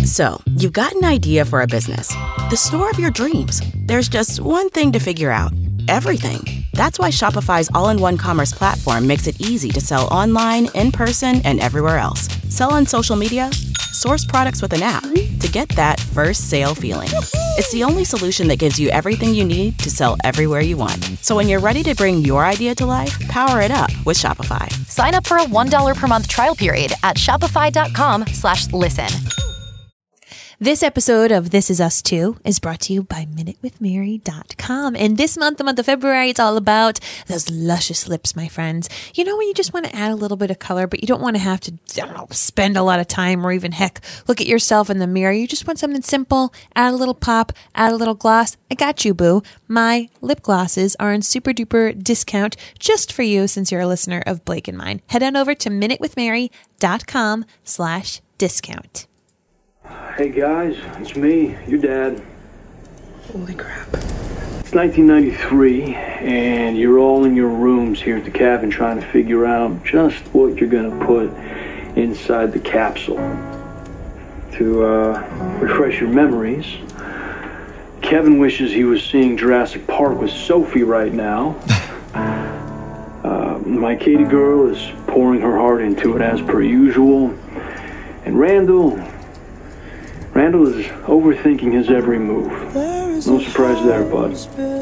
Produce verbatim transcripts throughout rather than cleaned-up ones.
So, you've got an idea for a business, the store of your dreams. There's just one thing to figure out: everything. That's why Shopify's all-in-one commerce platform makes it easy to sell online, in person, and everywhere else. Sell on social media, source products with an app to get that first sale feeling. It's the only solution that gives you everything you need to sell everywhere you want. So when you're ready to bring your idea to life, power it up with Shopify. Sign up for a one dollar per month trial period at shopify.com slash listen. This episode of This Is Us Too is brought to you by minute with mary dot com. And this month, the month of February, it's all about those luscious lips, my friends. You know when you just want to add a little bit of color, but you don't want to have to, I don't know, spend a lot of time or even, heck, look at yourself in the mirror. You just want something simple, add a little pop, add a little gloss. I got you, boo. My lip glosses are on super duper discount just for you since you're a listener of Blake and Mine. Head on over to minute with mary dot com slash discount. Hey guys, it's me, your dad. Holy crap. It's nineteen ninety-three, and you're all in your rooms here at the cabin trying to figure out just what you're going to put inside the capsule. To uh, refresh your memories, Kevin wishes he was seeing Jurassic Park with Sophie right now. uh, my Katie girl is pouring her heart into it as per usual. And Randall... Randall is overthinking his every move. No surprise there, bud.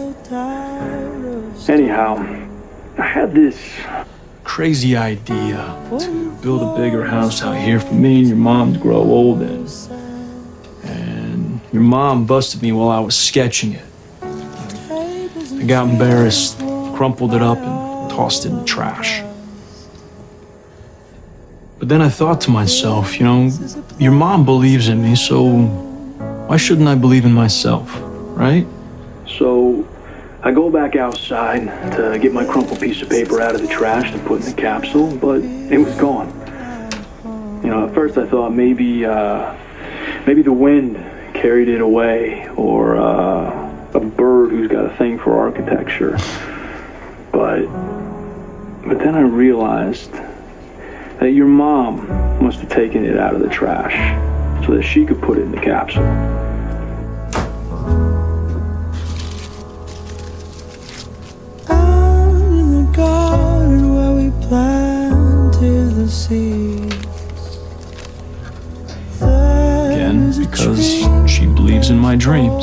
Anyhow, I had this crazy idea to build a bigger house out here for me and your mom to grow old in. And your mom busted me while I was sketching it. I got embarrassed, crumpled it up, and tossed it in the trash. But then I thought to myself, you know, your mom believes in me, so why shouldn't I believe in myself, right? So I go back outside to get my crumpled piece of paper out of the trash to put in the capsule, but it was gone. You know, at first I thought maybe, uh, maybe the wind carried it away, or uh, a bird who's got a thing for architecture. But, but then I realized that your mom must have taken it out of the trash so that she could put it in the capsule. Out in the garden where we planted the seeds. Again, because she believes in my dreams.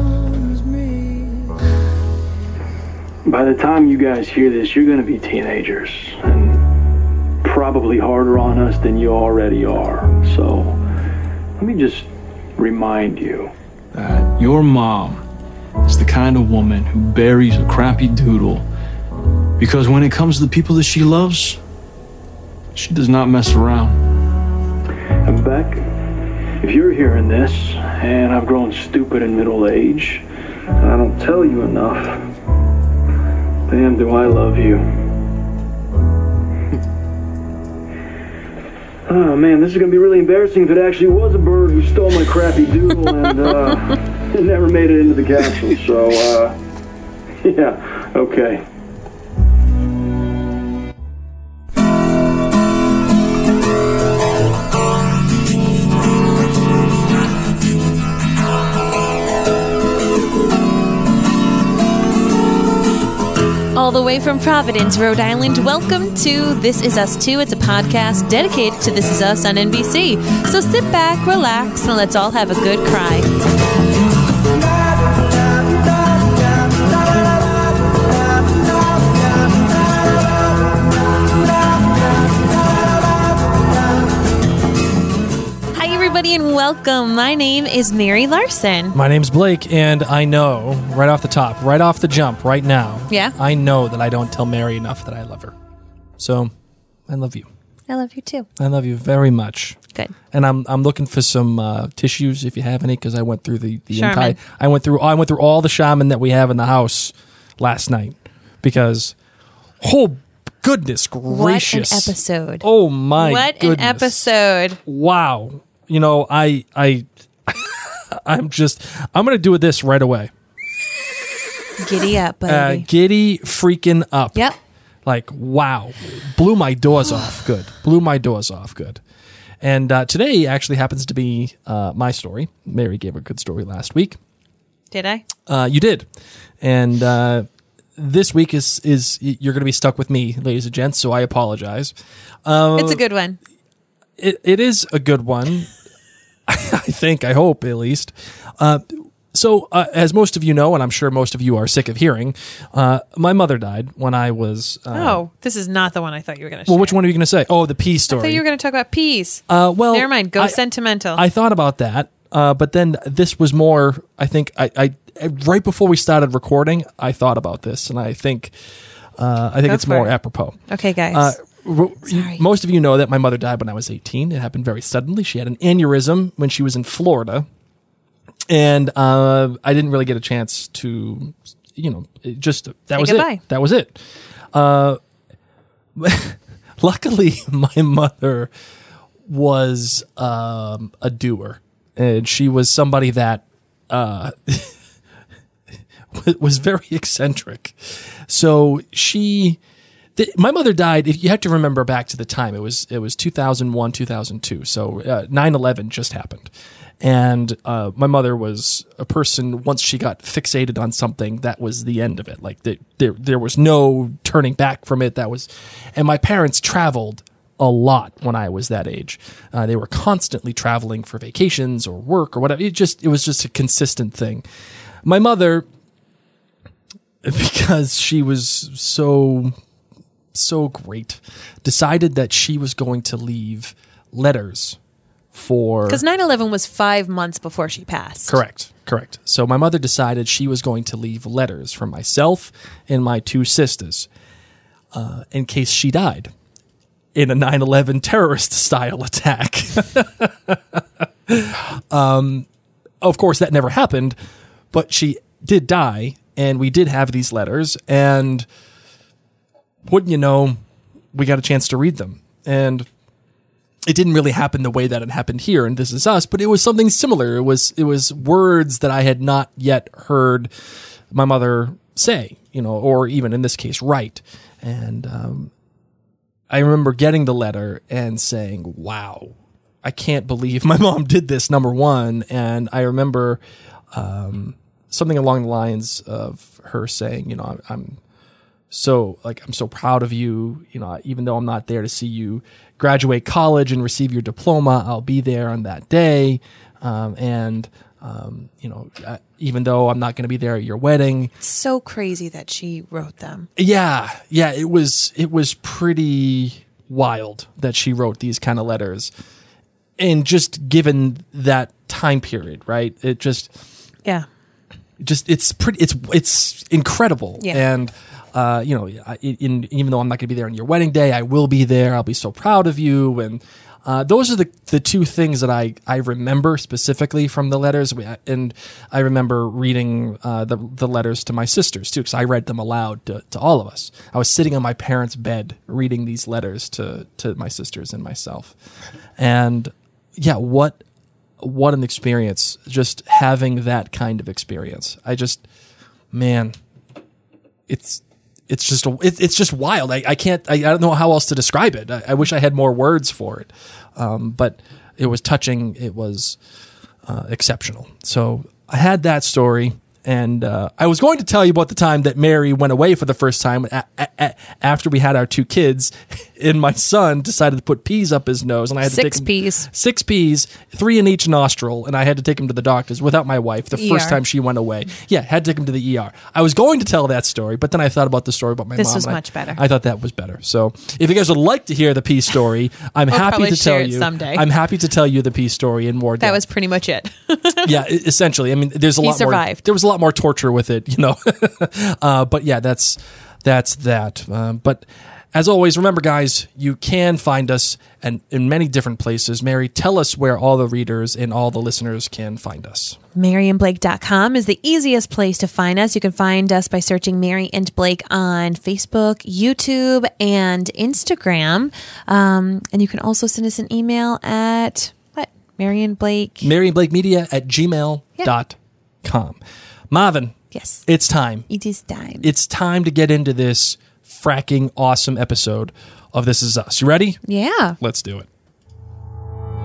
By the time you guys hear this, you're going to be teenagers, and probably harder on us than you already are. So let me just remind you that your mom is the kind of woman who buries a crappy doodle because when it comes to the people that she loves, she does not mess around. And Beck, if you're hearing this and I've grown stupid in middle age and I don't tell you enough, damn do I love you. Oh man, this is going to be really embarrassing if it actually was a bird who stole my crappy doodle and uh, it never made it into the capsule. So, uh, yeah, okay. All the way from Providence, Rhode Island, welcome to This Is Us Too. It's a podcast dedicated to This Is Us on N B C. So sit back, relax, and let's all have a good cry. And welcome. My name is Mary Larson. My name's Blake, and I know right off the top, right off the jump, right now, yeah, I know that I don't tell Mary enough that I love her. So, I love you. I love you too. I love you very much. Good. And I'm I'm looking for some uh, tissues if you have any, because I went through the, the Charmin. entire. I went through I went through all the Charmin that we have in the house last night because, oh goodness gracious, what an episode! Oh my, what goodness. an episode! Wow. You know, I, I, I'm just, I'm going to do this right away. Giddy up, baby. Uh, giddy freaking up. Yep. Like, wow. Blew my doors off good. Blew my doors off good. And uh, today actually happens to be uh, my story. Mary gave a good story last week. Did I? Uh, you did. And uh, this week is, is you're going to be stuck with me, ladies and gents, so I apologize. Uh, It's a good one. It, it is a good one. I think, I hope, at least. Uh, so, uh, as most of you know, and I'm sure most of you are sick of hearing, uh, my mother died when I was... Uh, oh, this is not the one I thought you were going to share. Well, which one are you going to say? Oh, the peace story. I thought you were going to talk about peace. Uh, well, Never mind. Go I, sentimental. I thought about that, uh, but then this was more, I think, I, I right before we started recording, I thought about this, and I think uh, I think Go it's for more it. apropos. Okay, guys. Uh, r- Sorry. Most of you know that my mother died when I was eighteen. It happened very suddenly. She had an aneurysm when she was in Florida. And uh, I didn't really get a chance to, you know, it just that Say was goodbye. it. That was it. Uh, luckily, my mother was um, a doer, and she was somebody that uh, was very eccentric. So she. The, my mother died. If you have to remember back to the time, it was it was two thousand one, two thousand two. So uh, nine eleven just happened, and uh, my mother was a person. Once she got fixated on something, that was the end of it. Like the, there there was no turning back from it. That was, and my parents traveled a lot when I was that age. Uh, they were constantly traveling for vacations or work or whatever. It just it was just a consistent thing. My mother, because she was so. so great, decided that she was going to leave letters for... Because nine eleven was five months before she passed. Correct, correct. So my mother decided she was going to leave letters for myself and my two sisters uh, in case she died in a nine eleven terrorist-style attack. um, of course, that never happened, but she did die, and we did have these letters, and... wouldn't you know, we got a chance to read them. And it didn't really happen the way that it happened here in This Is Us, but it was something similar. It was it was words that I had not yet heard my mother say, you know, or even in this case, write. And um, I remember getting the letter and saying, wow, I can't believe my mom did this, number one. And I remember um, something along the lines of her saying, you know, I'm... I'm So, like, I'm so proud of you. You know, even though I'm not there to see you graduate college and receive your diploma, I'll be there on that day. Um, and, um, you know, uh, even though I'm not going to be there at your wedding. It's so crazy that she wrote them. Yeah. Yeah. It was, it was pretty wild that she wrote these kind of letters. And just given that time period, right? It just, Yeah. just, it's pretty, it's, it's incredible. Yeah. And, Uh, you know, in, in, even though I'm not going to be there on your wedding day, I will be there. I'll be so proud of you. And uh, those are the, the two things that I, I remember specifically from the letters. And I remember reading uh, the, the letters to my sisters, too, because I read them aloud to, to all of us. I was sitting on my parents' bed reading these letters to, to my sisters and myself. And, yeah, what what an experience, just having that kind of experience. I just, man, it's... It's just it, it's just wild. I, I can't. I, I don't know how else to describe it. I, I wish I had more words for it, um, but it was touching. It was uh, exceptional. So I had that story, and uh, I was going to tell you about the time that Mary went away for the first time a- a- a- after we had our two kids, and my son decided to put peas up his nose, and I had to Six take him, peas. six peas, three in each nostril, and I had to take him to the doctors without my wife the E first R. time she went away. Yeah, had to take him to the E R. I was going to tell that story, but then I thought about the story about my This mom. was and I- much better. I thought that was better. So if you guys would like to hear the pea story, I'm We'll happy probably to tell share it you. someday. I'm happy to tell you the pea story in more depth. That was pretty much it. yeah, e- essentially. I mean, there's a He lot more. survived. There was a lot more torture with it, you know. uh, but yeah, that's that's that. Um, but as always, remember, guys, you can find us and in many different places. Mary, tell us where all the readers and all the listeners can find us. Mary and Blake dot com is the easiest place to find us. You can find us by searching Mary and Blake on Facebook, YouTube, and Instagram. Um, and you can also send us an email at what? Mary and Blake. Mary and Blake Media at gmail dot com. Marvin, Yes. it's time. It is time. It's time to get into this fracking awesome episode of This Is Us. You ready? yeah. Let's do it.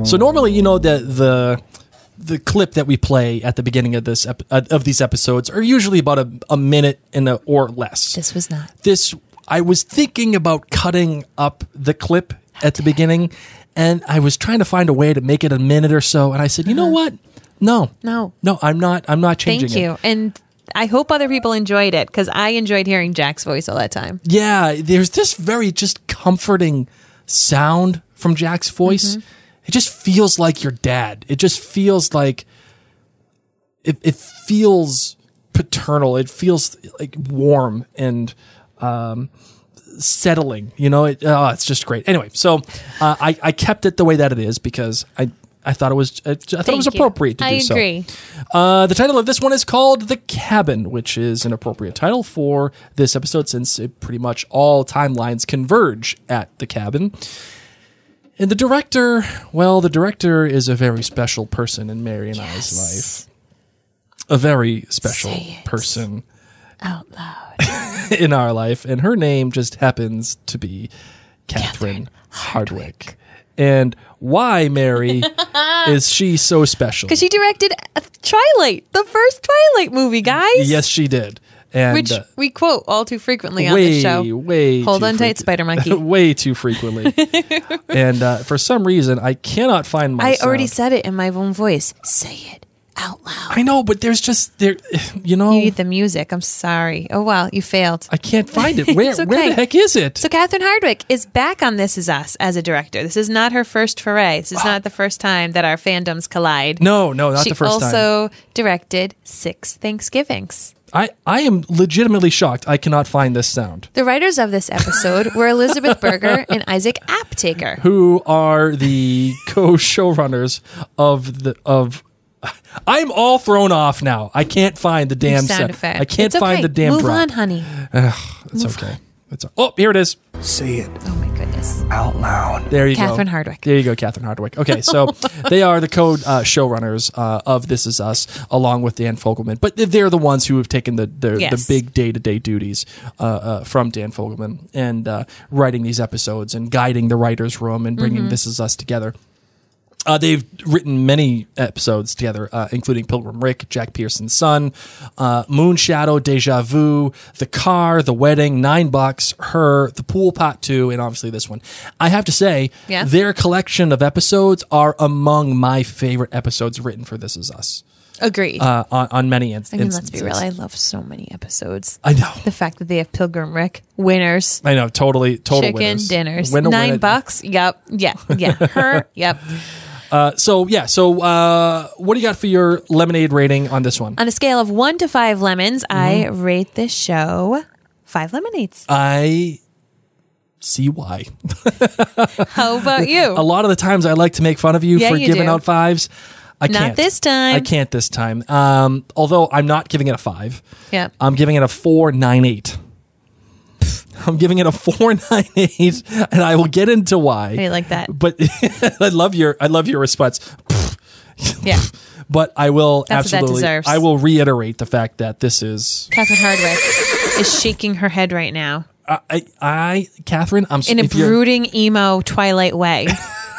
So normally, you know, the the the clip that we play at the beginning of this ep- uh, of these episodes are usually about a, a minute and a, or less. This was not. This I was thinking about cutting up the clip at the beginning, and I was trying to find a way to make it a minute or so. And I said, you know what? No, No. no, I'm not. I'm not changing Thank you. it. And I hope other people enjoyed it because I enjoyed hearing Jack's voice all that time. Yeah, there's this very just comforting sound from Jack's voice. Mm-hmm. It just feels like your dad. It just feels like it, it feels paternal. It feels like warm and um, settling. You know, it, oh, it's just great. Anyway, so uh, I, I kept it the way that it is because I I thought it was I thought it was Thank you. appropriate to I do so. agree. Uh, the title of this one is called The Cabin, which is an appropriate title for this episode since it pretty much all timelines converge at the cabin. And the director, well, the director is a very special person in Mary and Yes. I's life. A very special Say it. person Out loud. in our life. And her name just happens to be Catherine, Catherine Hardwicke. And why, Mary, is she so special? Because she directed Twilight, the first Twilight movie, guys. Yes, she did. And, Which uh, we quote all too frequently on way, this show. way Hold too on tight, frequ- Spider Monkey. way too frequently. And uh, for some reason, I cannot find my I already sound. said it in my own voice. Say it out loud. I know, but there's just there, you know, You need the music. I'm sorry. Oh, well, you failed. I can't find it. Where It's where okay. the heck is it? So Catherine Hardwicke is back on This Is Us as a director. This is not her first foray. This is not the first time that our fandoms collide. no, no, not she the first time. also directed Six Thanksgivings. I, I am legitimately shocked. I cannot find this sound. The writers of this episode were Elizabeth Berger and Isaac Aptaker. Who are the co-showrunners of the of? I'm all thrown off now. I can't find the damn Sound sound. effect. I can't It's find okay. the damn Move drop. on, honey. It's okay. It's oh, here it is. Say it Oh my goodness. out loud. There you Catherine go. Hardwicke. There you go, Catherine Hardwicke. Okay, so they are the co uh, showrunners uh, of This Is Us, along with Dan Fogelman. But they're the ones who have taken the the, Yes. the big day to day duties uh, uh, from Dan Fogelman and uh, writing these episodes and guiding the writers' room and bringing Mm-hmm. This Is Us together. Uh, they've written many episodes together, uh, including Pilgrim Rick, Jack Pearson's Son, uh, Moonshadow, Deja Vu, The Car, The Wedding, Nine Bucks, Her, The Pool Pot two, and obviously this one. I have to say, Yeah. their collection of episodes are among my favorite episodes written for This Is Us. Agreed. Uh, on, on many in- I mean, instances. let's be real. I love so many episodes. I know. The fact that they have Pilgrim Rick, winners, I know. Totally. Total chicken winners. dinners, Winner, nine winner. bucks. Yep. Yeah. Yeah. Her. Yep. Uh, so yeah. So uh, what do you got for your lemonade rating on this one? On a scale of one to five lemons, Mm-hmm. I rate this show five lemonades. I see why. How about you? A lot of the times I like to make fun of you Yeah, for you giving do. out fives. I Not can't. this time. I can't this time. Um, although I'm not giving it a five. Yeah. I'm giving it a four nine eight. I'm giving it a four nine eight, and I will get into why. I like that. But I love your I love your response. Yeah. But I will That's what that absolutely deserves. I will reiterate the fact that this is Catherine Hardwicke is shaking her head right now I I, I Catherine. I'm in a if you're- brooding emo Twilight way.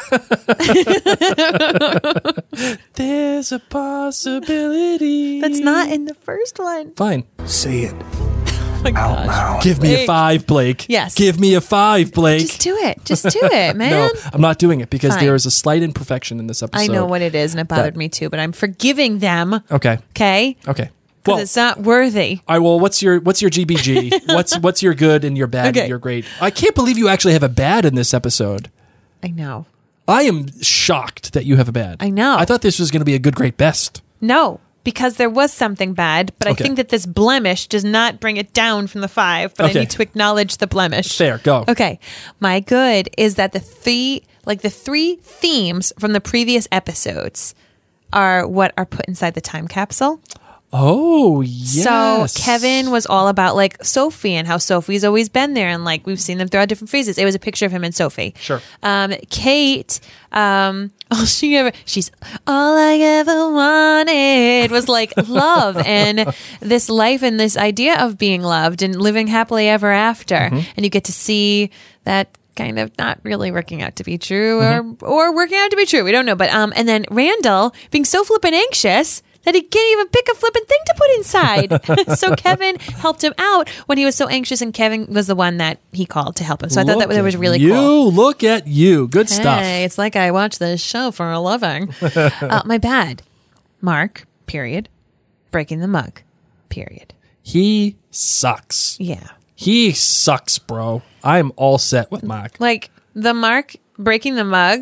There's a possibility. That's not in the first one. Fine. Say it Oh my out gosh. loud. Give me a Blake. five, Blake. Yes. Give me a five, Blake. Just do it. Just do it, man. no, I'm not doing it because Fine. there is a slight imperfection in this episode. I know what it is, and it bothered that- me too, but I'm forgiving them. Okay. Okay? Okay. Because Well, it's not worthy. I will. What's your What's your G B G? what's What's your good and your bad Okay. and your great? I can't believe you actually have a bad in this episode. I know. I am shocked that you have a bad. I know. I thought this was going to be a good, great, best. No, because there was something bad, but Okay. I think that this blemish does not bring it down from the five, but Okay. I need to acknowledge the blemish. Fair. Go. Okay. My good is that the three, like the three themes from the previous episodes are what are put inside the time capsule. Oh, yes. So Kevin was all about like Sophie and how Sophie's always been there, and like we've seen them throughout different phases. It was a picture of him and Sophie. Sure. Um, Kate, um, all she ever, she's all I ever wanted was like love and this life and this idea of being loved and living happily ever after. Mm-hmm. And you get to see that kind of not really working out to be true, or mm-hmm. or working out to be true. We don't know. But um, and then Randall being so flippin' anxious that he can't even pick a flippin' thing to put inside. So Kevin helped him out when he was so anxious, and Kevin was the one that he called to help him. So I thought that, that was really you, cool. You look at you, good stuff. Hey, it's like I watch this show for a living. uh, my bad, Mark. Period. Breaking the mug. Period. He sucks. Yeah. He sucks, bro. I'm all set with Mark. Like, the Mark breaking the mug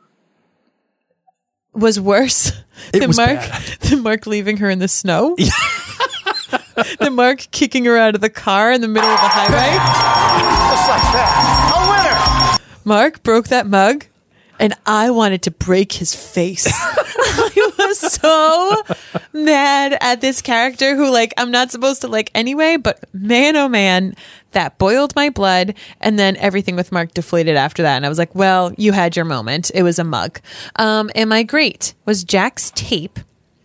was worse it than was Mark bad. than Mark leaving her in the snow. Than Mark kicking her out of the car in the middle of the highway. Just like that. A winner. Mark broke that mug, and I wanted to break his face. I was so mad at this character who, like, I'm not supposed to like anyway, but man, oh man, that boiled my blood. And then everything with Mark deflated after that. And I was like, well, you had your moment. It was a mug. Um, am I great? Was Jack's tape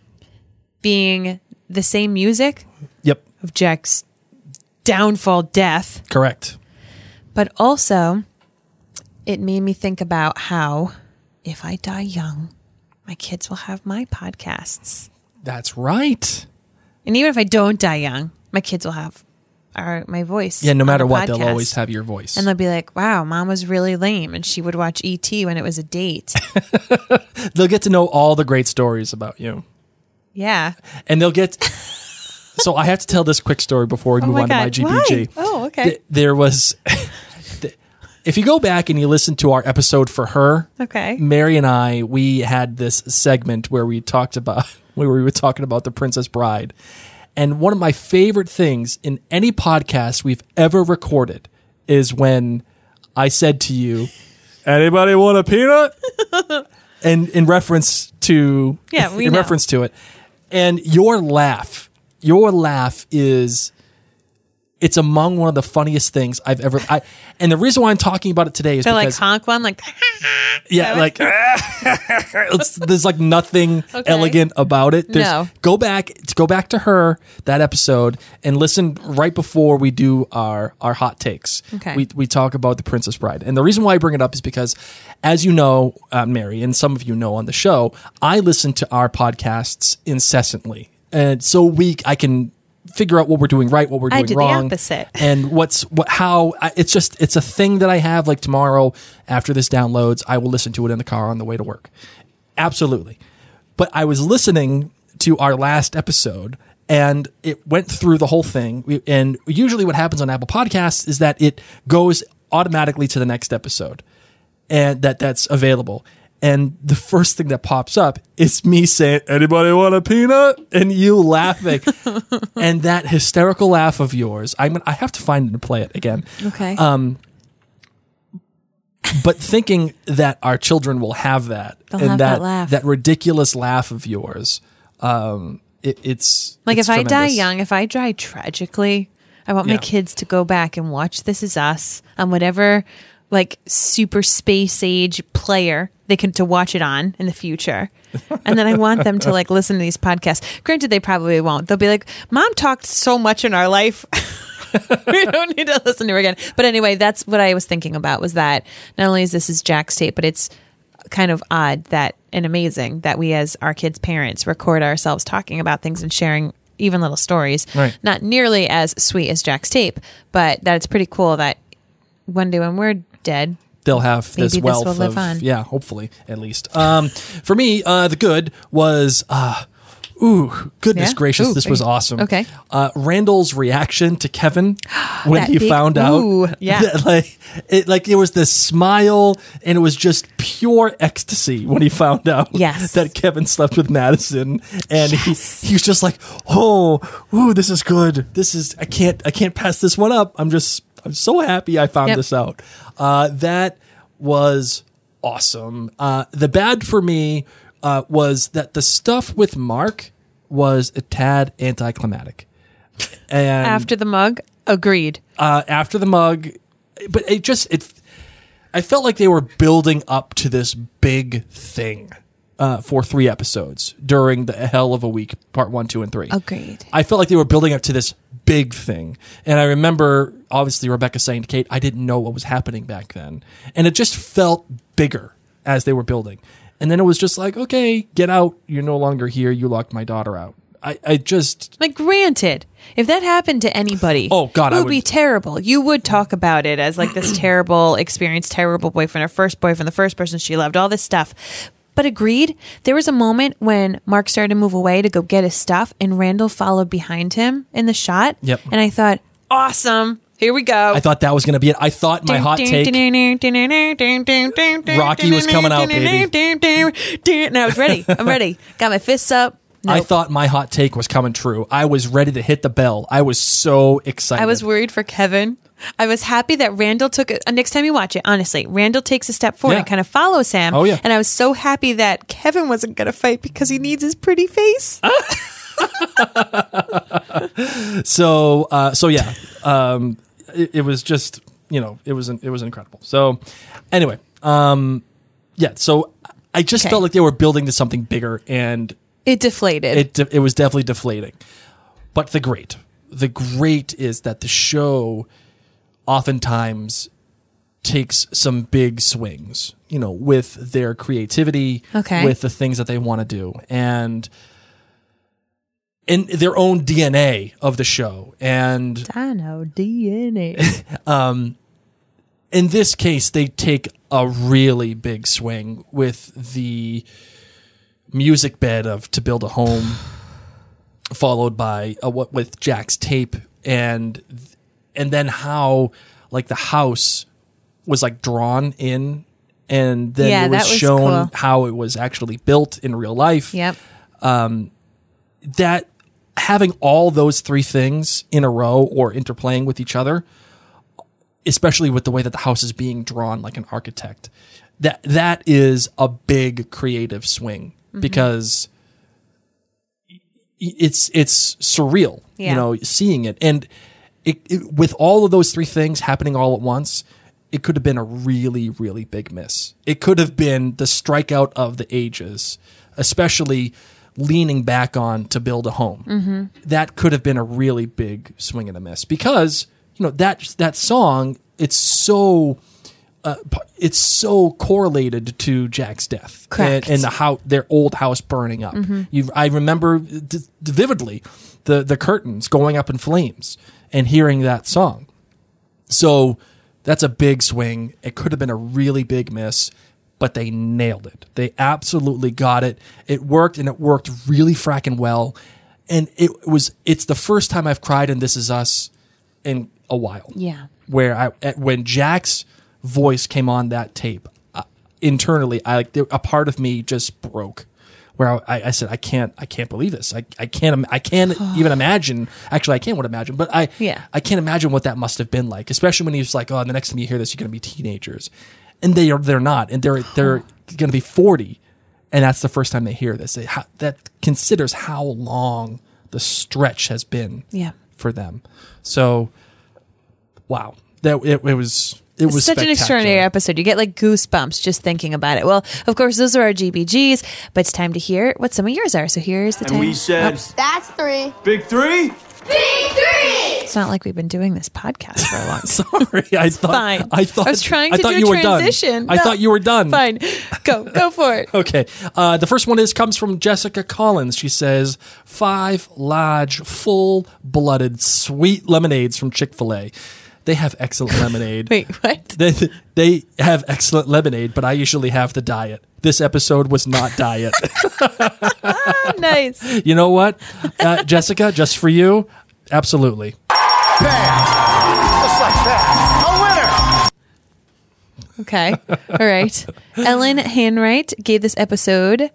being the same music? Yep. Of Jack's downfall death. Correct. But also, it made me think about how if I die young, my kids will have my podcasts. That's right. And even if I don't die young, my kids will have our my voice. Yeah, no matter what, podcast. they'll always have your voice. And they'll be like, wow, mom was really lame. And she would watch E T when it was a date. They'll get to know all the great stories about you. Yeah. And they'll get... So I have to tell this quick story before we oh move my on God. to my G P G. Why? Oh, okay. Th- there was... If you go back and you listen to our episode for her, okay, Mary and I, we had this segment where we talked about, where we were talking about The Princess Bride. And one of my favorite things in any podcast we've ever recorded is when I said to you, anybody want a peanut? And in reference to, yeah, we in know. reference to it. And your laugh, your laugh is... It's among one of the funniest things I've ever. I, and the reason why I'm talking about it today is They're because like honk one, like yeah, like it's, there's like nothing okay. elegant about it. There's, no, go back, go back to her that episode and listen right before we do our our hot takes. Okay, we we talk about The Princess Bride, and the reason why I bring it up is because, as you know, uh, Mary, and some of you know on the show, I listen to our podcasts incessantly, and so we I can. Figure out what we're doing right, what we're doing I did wrong, the opposite. and what's what how I, it's just it's a thing that I have. Like tomorrow after this downloads, I will listen to it in the car on the way to work. Absolutely. But I was listening to our last episode and it went through the whole thing. And usually what happens on Apple Podcasts is that it goes automatically to the next episode and that that's available. And the first thing that pops up is me saying, anybody want a peanut? And you laughing. And that hysterical laugh of yours, I'm gonna, I have to find it and play it again. Okay. Um, but thinking that our children will have that. They'll and have that, that laugh. that ridiculous laugh of yours. Um, it, it's like it's if I die tremendous. young, if I die tragically, I want Yeah. my kids to go back and watch This Is Us on whatever like super space age player they can to watch it on in the future. And then I want them to like listen to these podcasts. Granted, they probably won't. They'll be like, Mom talked so much in our life. We don't need to listen to her again. But anyway, that's what I was thinking about was that not only is this is Jack's tape, but it's kind of odd that and amazing that we as our kids' parents record ourselves talking about things and sharing even little stories. Right. Not nearly as sweet as Jack's tape, but that it's pretty cool that one day when we're dead, they'll have maybe this this wealth will live of on. yeah, hopefully at least. Um, for me, uh, the good was uh, ooh, goodness Yeah? gracious, Ooh, this was are you- awesome. okay. uh, Randall's reaction to Kevin when That he big found out, ooh, yeah. that, like it, like it was this smile, and it was just pure ecstasy when he found out Yes. that Kevin slept with Madison, and he he was just like, oh, ooh, this is good. This is I can't I can't pass this one up. I'm just. I'm so happy I found Yep. this out. Uh, that was awesome. Uh, the bad for me uh, was that the stuff with Mark was a tad anticlimactic. And After the mug, agreed. uh, after the mug, but it just it. I felt like they were building up to this big thing. uh, for three episodes during the Hell of a Week, part one, two, and three. Agreed. I felt like they were building up to this big thing. And I remember, obviously, Rebecca saying to Kate, I didn't know what was happening back then. And it just felt bigger as they were building. And then it was just like, okay, get out. You're no longer here. You locked my daughter out. I, I just... Like, granted, if that happened to anybody, oh God, it would, I would be terrible. You would talk about it as like this terrible experience, terrible boyfriend, her first boyfriend, the first person she loved, all this stuff. But agreed, there was a moment when Mark started to move away to go get his stuff, and Randall followed behind him in the shot. Yep. And I thought, awesome. Here we go. I thought that was going to be it. I thought my hot take, Rocky was coming out, baby. And I was ready. I'm ready. Got my fists up. Nope. I thought my hot take was coming true. I was ready to hit the bell. I was so excited. I was worried for Kevin. I was happy that Randall took it. Uh, next time you watch it, honestly, Randall takes a step forward Yeah. and kind of follows him. Oh, yeah. And I was so happy that Kevin wasn't going to fight because he needs his pretty face. so, uh, so yeah, um, it, it was just, you know, it was, it was incredible. So anyway, um, yeah, so I just Okay. felt like they were building to something bigger, and It deflated. it, de- it was definitely deflating. But the great, the great is that the show oftentimes takes some big swings, you know, with their creativity, Okay. with the things that they want to do, and in their own D N A of the show. And I know D N A. in this case, they take a really big swing with the music bed of To Build a Home, followed by uh, what with Jack's tape, and and then how like the house was like drawn in, and then Yeah, it was, that was shown cool. how it was actually built in real life. Yep. That having all those three things in a row or interplaying with each other, especially with the way that the house is being drawn like an architect, that that is a big creative swing, Mm-hmm. because it's it's surreal, Yeah. you know, seeing it. And it, it, with all of those three things happening all at once, it could have been a really, really big miss. It could have been the strikeout of the ages, especially leaning back on To Build a Home. Mm-hmm. That could have been a really big swing and a miss, because, you know, that that song, it's so uh, it's so correlated to Jack's death. Correct. And, and the house, their old house burning up. Mm-hmm. You, I remember d- vividly the the curtains going up in flames and hearing that song. So that's a big swing. It could have been a really big miss, but they nailed it. They absolutely got it. It worked, and it worked really fracking well. And it was it's the first time I've cried in This Is Us in a while. Yeah. Where I at- when Jack's voice came on that tape, uh, internally, I like there- a part of me just broke. Where I, I said, I can't, I can't believe this. I, I can't, im- I can't even imagine. Actually, I can't what imagine, but I, Yeah. I can't imagine what that must have been like. Especially when he was like, oh, the next time you hear this, you're going to be teenagers, and they are, they're not, and they're, they're going to be forty, and that's the first time they hear this. They, how, that considers how long the stretch has been Yeah. for them. So, wow, that it, it was. It was Such an extraordinary episode. You get like goosebumps just thinking about it. Well, of course, those are our G B Gs, but it's time to hear what some of yours are. So here's the And time. we said, That's three. big three? Big three! It's not like we've been doing this podcast for a long time. Sorry, I thought. Fine. I thought. I was trying I to thought do you a were done. transition. I No. thought you were done. Fine. Go. Go for it. Okay. Uh, the first one is comes from Jessica Collins. She says five large, full-blooded, sweet lemonades from Chick-fil-A. They have excellent lemonade. Wait, what? They, they have excellent lemonade, but I usually have the diet. This episode was not diet. Ah, nice. You know what, uh, Jessica? Just for you, absolutely. Bam! Just like that. A winner! Okay. All right. Ellen Hanwright gave this episode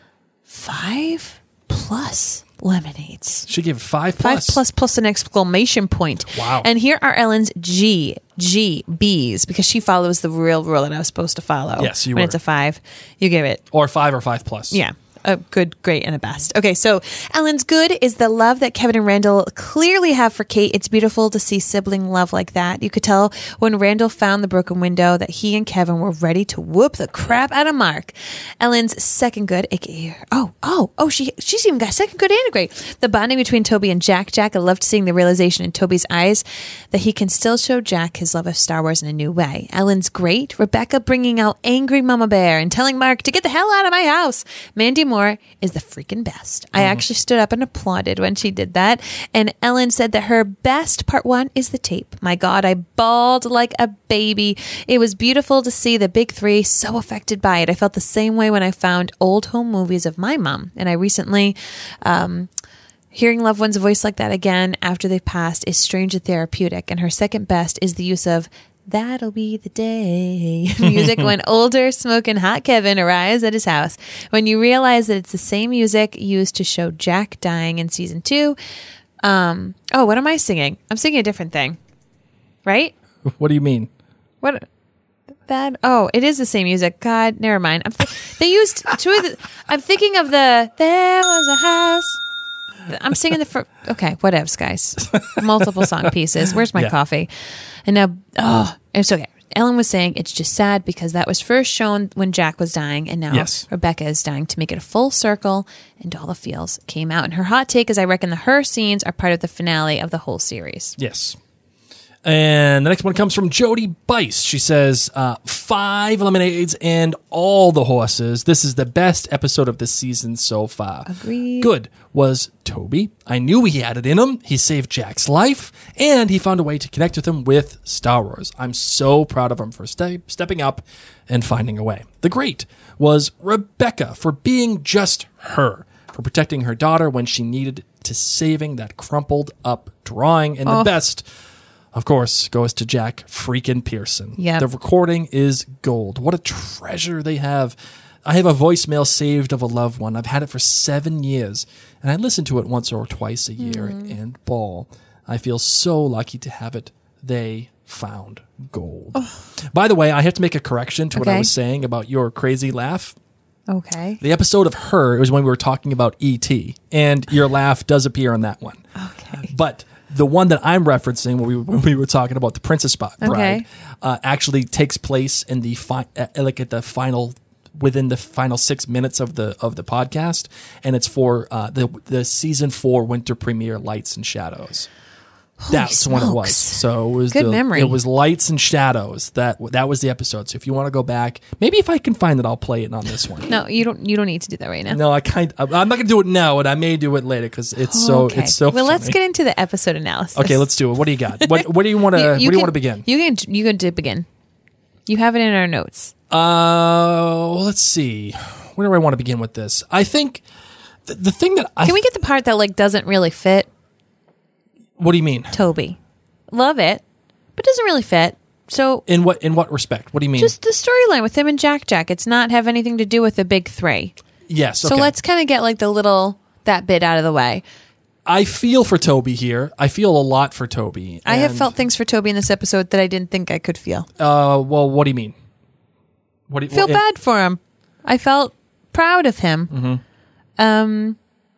five plus lemonades. She gave it five Five plus. plus plus an exclamation point. Wow. And here are Ellen's G, G, Bs, because she follows the real rule that I was supposed to follow. Yes, you When were. it's a five, you give it. Or five or five plus. Yeah. a good, great, and a best. Okay, so Ellen's good is the love that Kevin and Randall clearly have for Kate. It's beautiful to see sibling love like that. You could tell when Randall found the broken window that he and Kevin were ready to whoop the crap out of Mark. Ellen's second good, aka oh, oh, oh, she she's even got a second good and a great. The bonding between Toby and Jack. Jack, I loved seeing the realization in Toby's eyes that he can still show Jack his love of Star Wars in a new way. Ellen's great. Rebecca bringing out angry Mama Bear and telling Mark to get the hell out of my house. Mandy Moore is the freaking best. I Mm-hmm. actually stood up and applauded when she did that. And Ellen said that her best part one is the tape. My God, I bawled like a baby. It was beautiful to see the big three so affected by it. I felt the same way when I found old home movies of my mom. And I recently, um, hearing loved one's voice like that again after they've passed is strange and therapeutic. And her second best is the use of "That'll Be the Day" music when older, smoking hot Kevin arrives at his house. When you realize that it's the same music used to show Jack dying in season two. Um, oh, what am I singing? I'm singing a different thing, right? What do you mean? What? That? Oh, it is the same music. God, never mind. I'm th- they used two of the. I'm thinking of the "There Was a House." I'm singing the fir- okay, whatevs, guys. Multiple song pieces. Where's my Yeah. coffee? And now, oh, it's okay. Ellen was saying it's just sad because that was first shown when Jack was dying, and now Yes. Rebecca is dying to make it a full circle, and all the feels came out. And her hot take is I reckon the her scenes are part of the finale of the whole series. Yes. And the next one comes from Jody Bice. She says, uh, five lemonades and all the horses. This is the best episode of the season so far. Agreed. Good was Toby. I knew he had it in him. He saved Jack's life, and he found a way to connect with him with Star Wars. I'm so proud of him for ste- stepping up and finding a way. The great was Rebecca for being just her, for protecting her daughter when she needed to saving that crumpled up drawing. And the Oh. best, of course, goes to Jack freaking Pearson. Yep. The recording is gold. What a treasure they have. I have a voicemail saved of a loved one. I've had it for seven years, and I listen to it once or twice a year Mm. and bawl. I feel so lucky to have it. They found gold. By the way, I have to make a correction to what I Okay. was saying about your crazy laugh. Okay. The episode of Her, it was when we were talking about E T, and your laugh does appear on that one. Okay. But the one that I'm referencing when we when we were talking about the Princess Bride, Okay. uh, actually takes place in the fi- uh, like at the final within the final six minutes of the of the podcast, and it's for uh, the the season four winter premiere, Lights and Shadows. That's when it was. smokes. So it was Good the, memory. It was Lights and Shadows. That that was the episode. So if you want to go back, maybe if I can find it, I'll play it on this one. No, you don't. You don't need to do that right now. No, I kind. I'm not going to do it now, and I may do it later because it's so Okay. it's so. well, let's funny. get into the episode analysis. Okay, let's do it. What do you got? What What do you want to? Where do you can- want to begin? You can. You can to begin. You have it in our notes. Uh, well, let's see. Where do I want to begin with this? I think the, the thing that I Can we get the part that like doesn't really fit What do you mean? Toby? Love it, but doesn't really fit. So In what in what respect? What do you mean? just the storyline with him and Jack Jack. It's not have anything to do with the big three. yes. So Okay. let's kind of get like the little that bit out of the way. I feel for Toby here. I feel a lot for Toby. I have and, felt things for Toby in this episode that I didn't think I could feel. Uh, well, what do you mean? What do you feel well, bad for him. I felt proud of him. Mm-hmm. Um,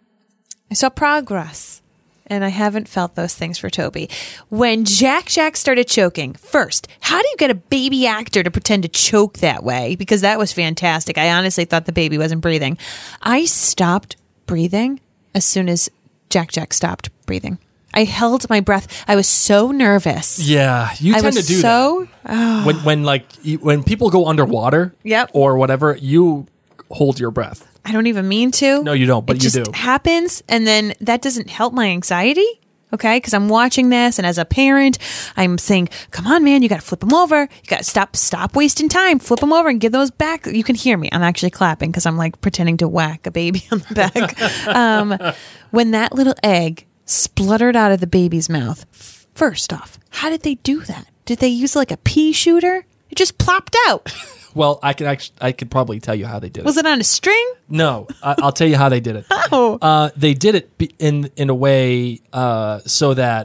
I saw progress, and I haven't felt those things for Toby. When Jack Jack started choking, first, how do you get a baby actor to pretend to choke that way? Because that was fantastic. I honestly thought the baby wasn't breathing. I stopped breathing as soon as Jack Jack stopped breathing. I held my breath. I was so nervous. Yeah, you I tend was to do so, that. When when like you, when people go underwater, Yep. or whatever, you hold your breath. I don't even mean to. No, you don't, but it you just do. happens, and then that doesn't help my anxiety. Okay, because I'm watching this, and as a parent, I'm saying, "Come on, man, you got to flip them over. You got to stop, stop wasting time. Flip them over and give those back." You can hear me. I'm actually clapping because I'm like pretending to whack a baby on the back. um, when that little egg spluttered out of the baby's mouth, first off, how did they do that? Did they use like a pea shooter? It just plopped out. Well, I could actually, I could probably tell you how they did Was it. it on a string? No, I, I'll tell you how they did it. Oh. Uh, they did it be- in in a way uh, so that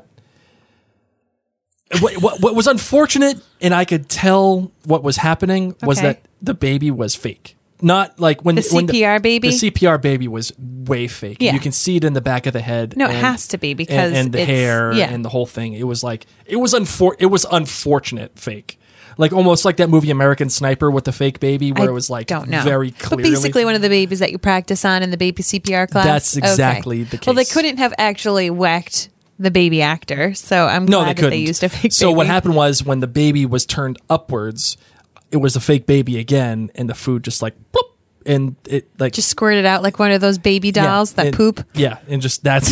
what, what, what was unfortunate, and I could tell what was happening was Okay. that the baby was fake. not like when The when C P R baby? The C P R baby was way fake. Yeah. You can see it in the back of the head. No, it and- has to be because and, and the it's- hair yeah. and the whole thing. It was like it was unfor- It was unfortunate fake. Like almost like that movie American Sniper with the fake baby, where I it was like don't know. very But clearly. basically, one of the babies that you practice on in the baby C P R class. That's exactly Okay. the Well, they case. couldn't have actually whacked the baby actor, so I'm no, glad they that couldn't. they used a fake so baby. what happened was when the baby was turned upwards, it was a fake baby again, and the food just like bloop, and it like Just squirted out like one of those baby dolls yeah, that and- poop. Yeah, and just that's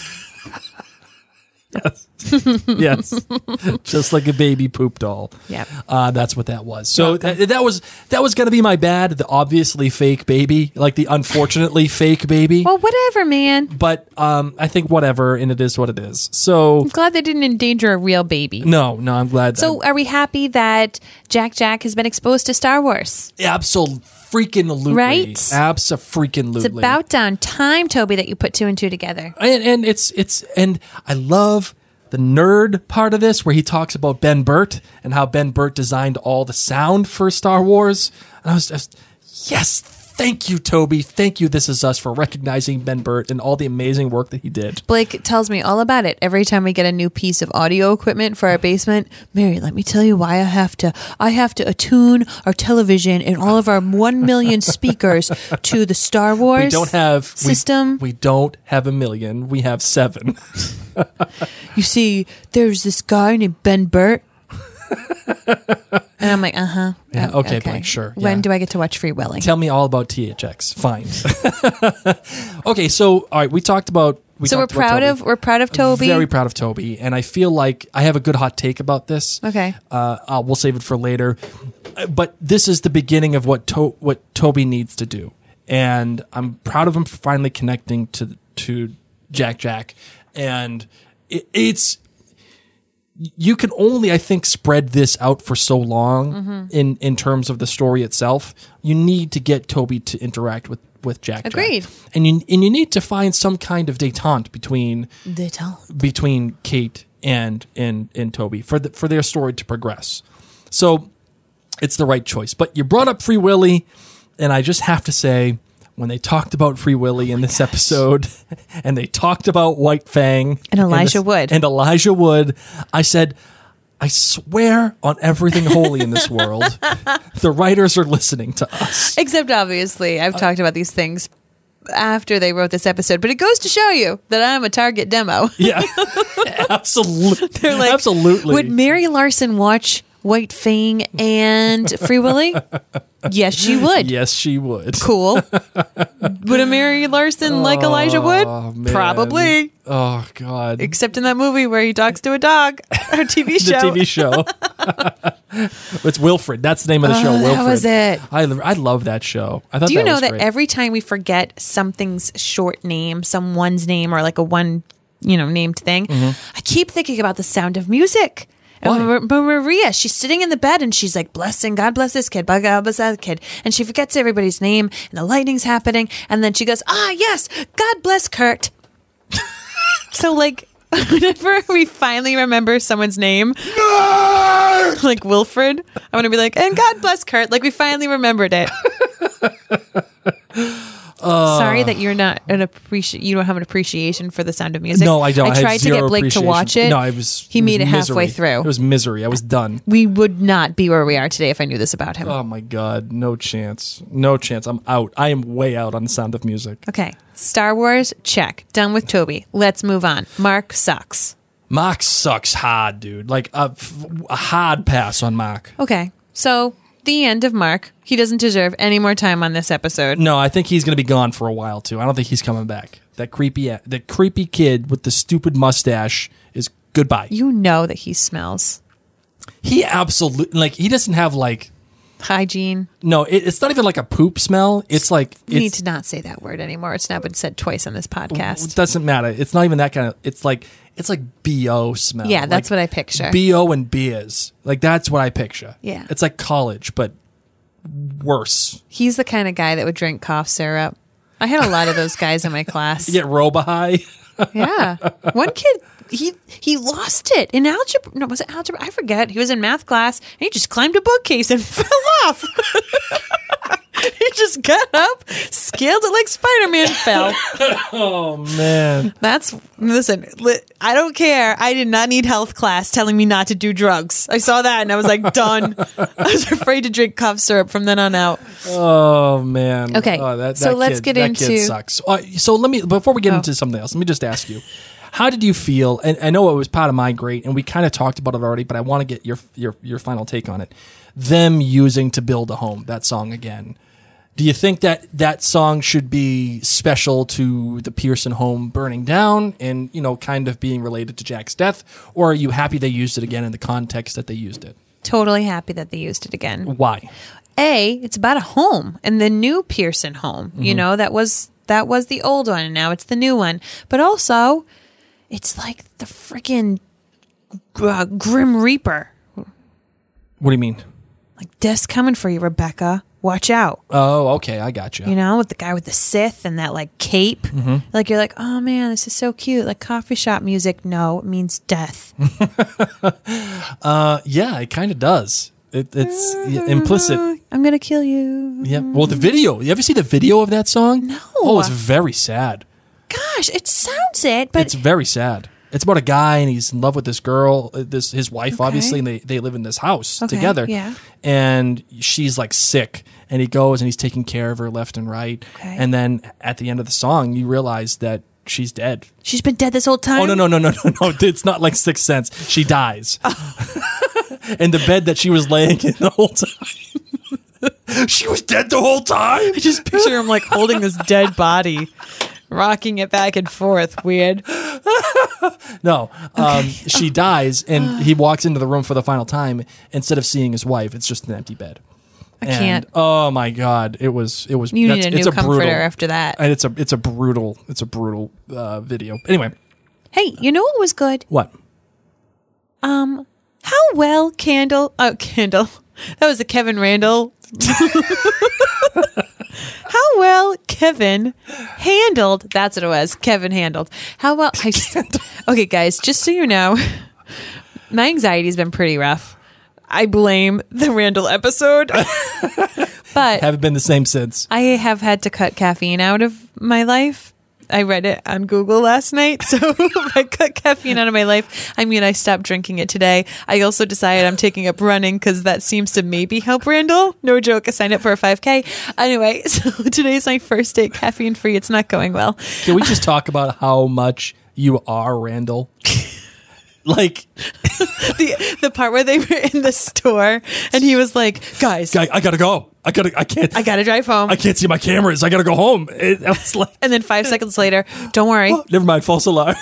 yes, yes, just like a baby poop doll. Yep. uh, that's what that was. So that, that was that was gonna be my bad. The obviously fake baby, like the unfortunately fake baby. Well, whatever, man. But um, I think whatever, and it is what it is. So I'm glad they didn't endanger a real baby. no, no, I'm glad. So, are we happy that Jack Jack has been exposed to Star Wars? Absolutely. Freaking lootly. Right? Abso-freaking-lutely. It's about down time, Toby, that you put two and two together. and, and it's it's and I love the nerd part of this where he talks about Ben Burt and how Ben Burt designed all the sound for Star Wars. And I was just, yes, thank you, Toby. Thank you, This Is Us, for recognizing Ben Burt and all the amazing work that he did. Blake tells me all about it every time we get a new piece of audio equipment for our basement. Mary, let me tell you why I have to. I have to attune our television and all of our one million speakers to the Star Wars We don't have system. We, we don't have a million. We have seven. You see, there's this guy named Ben Burt. And I'm like, uh huh. Yeah, okay, Blake, sure, When yeah. do I get to watch Free Willy? Tell me all about T H X. Fine. Okay, so all right, we talked about. We so we're talked about proud Toby. of we're proud of Toby. Very proud of Toby, and I feel like I have a good hot take about this. Okay. uh, uh, we'll save it for later. Uh, But this is the beginning of what to- what Toby needs to do, and I'm proud of him for finally connecting to to Jack Jack, and it, it's. You can only, I think, spread this out for so long Mm-hmm. in, in terms of the story itself. You need to get Toby to interact with, with Jack. Agreed. Jack. And you and you need to find some kind of détente between Détente. between Kate and and and Toby for the, for their story to progress. So it's the right choice. But you brought up Free Willy, and I just have to say, when they talked about Free Willy in this episode, and they talked about White Fang And Elijah this- Wood. and Elijah Wood, I said, I swear on everything holy in this world, the writers are listening to us. Except obviously, I've talked about these things after they wrote this episode, but it goes to show you that I'm a target demo. Yeah, absolutely. They're like, absolutely. would Mary Larson watch White Fang and Free Willy? Yes, she would. Yes, she would. Cool. Would a Mary Larson like Elijah Wood? Oh, man. Probably. Oh, God. Except in that movie where he talks to a dog, or T V show. The T V show. It's Wilfred. That's the name of the show. Oh, that Wilfred. was it. I I love that show. I thought Do you that know was that great. every time we forget something's short name, someone's name, or like a one, you know, named thing, I keep thinking about The Sound of Music. And Mm-hmm. Why? when- when Maria, she's sitting in the bed and she's like, blessing, God bless this kid, God bless that kid. And she forgets everybody's name and the lightning's happening. And then she goes, ah, yes, God bless Kurt. So like, whenever we finally remember someone's name, like Wilfred, I want to be like, and God bless Kurt. Like we finally remembered it. Sorry that you're not an appreci- you don't have an appreciation for The Sound of Music. No, I don't. I I have tried to zero get Blake to appreciation. watch it. No, I was. He it made was it halfway misery. through. It was misery. I was done. We would not be where we are today if I knew this about him. Oh my God! No chance. No chance. I'm out. I am way out on The Sound of Music. Okay, Star Wars, check. Done with Toby. Let's move on. Mark sucks. Mark sucks hard, dude. Like a, a hard pass on Mark. Okay, so the end of Mark. He doesn't deserve any more time on this episode. No, I think he's going to be gone for a while too. I don't think he's coming back. That creepy, that creepy kid with the stupid mustache is goodbye. You know that he smells. He absolutely like he doesn't have like Hygiene. no. It, it's not even like a poop smell. It's like We need it's, to not say that word anymore. It's now been said twice on this It podcast. doesn't matter. It's not even that kind of. It's like it's like B O smell. Yeah, that's Like, what I picture. B O and beers. Like that's what I picture. Yeah. It's like college, but worse. He's the kind of guy that would drink cough syrup. I had a lot of those guys in my class. You get Roba high. Yeah. One kid, he he lost it in algebra. No, was it algebra? I forget. He was in math class and he just climbed a bookcase and fell off. He just got up, scaled it like Spider-Man fell. Oh, man. That's, listen, li- I don't care. I did not need health class telling me not to do drugs. I saw that and I was like, done. I was afraid to drink cough syrup from then on out. Oh, man. Okay, Oh, that, so that let's kid, get that into- kid sucks. Uh, so let me, before we get Oh. into something else, let me just ask you. How did you feel? And I know it was part of my great, and we kind of talked about it already, but I want to get your your your final take on it. Them using "To Build a Home," that song again. Do you think that that song should be special to the Pearson home burning down, and you know, kind of being related to Jack's death, or are you happy they used it again in the context that they used it? Totally happy that they used it again. Why? A, it's about a home and the new Pearson home. You know, that was that was the old one and now it's the new one. But also, it's like the freaking uh, Grim Reaper. What do you mean? Like, death's coming for you, Rebecca. Watch out. Oh, okay, I got you. You know, with the guy with the Sith and that like cape. Mm-hmm. Like, you're like, oh man, this is so cute. Like coffee shop music. No, it means death. uh, yeah, it kind of does. It, it's implicit. I'm going to kill you. Yeah. Well, the video. You ever see the video of that song? No. Oh, it's very sad. Gosh, it sounds it, but It's very sad. It's about a guy and he's in love with this girl, uh, this his wife, Okay. obviously, and they, they live in this house Okay, together. yeah. And she's like sick, and he goes and he's taking care of her left and right. Okay. And then at the end of the song, you realize that she's dead. she's been dead this whole time. Oh no no no no no no! It's not like Sixth Sense. She dies. In the bed that she was laying in the whole time. She was dead the whole time. I just picture him like holding this dead body, rocking it back and forth. Weird. No, um, she dies, and he walks into the room for the final time. Instead of seeing his wife, it's just an empty bed. I And, can't. Oh my god! It was. It was. You need that's- a new it's a comforter brutal, after that. And it's a. It's a brutal. It's a brutal uh, video. Anyway, Hey, you know what was good? what? Um, how well Candle, oh, Candle, that was a Kevin Randall. How well Kevin handled, that's what it was, Kevin handled. How well, I, okay guys, just so you know, my anxiety has been pretty rough. I blame the Randall episode, but Haven't been the same since. I have had to cut caffeine out of my life. I read it on Google last night. So if I cut caffeine out of my life, I mean, I stopped drinking it today. I also decided I'm taking up running because that seems to maybe help Randall. No joke. I signed up for a five K. Anyway, so today's my first day caffeine free. It's not going well. Can we just talk about how much you are Randall? Like, The the part where they were in the store and he was like, guys, I, I gotta go. I gotta. I can't. I got to drive home. I can't see my cameras. I gotta go home. It, I was like, And then five seconds later, don't worry. oh, never mind. False alarm.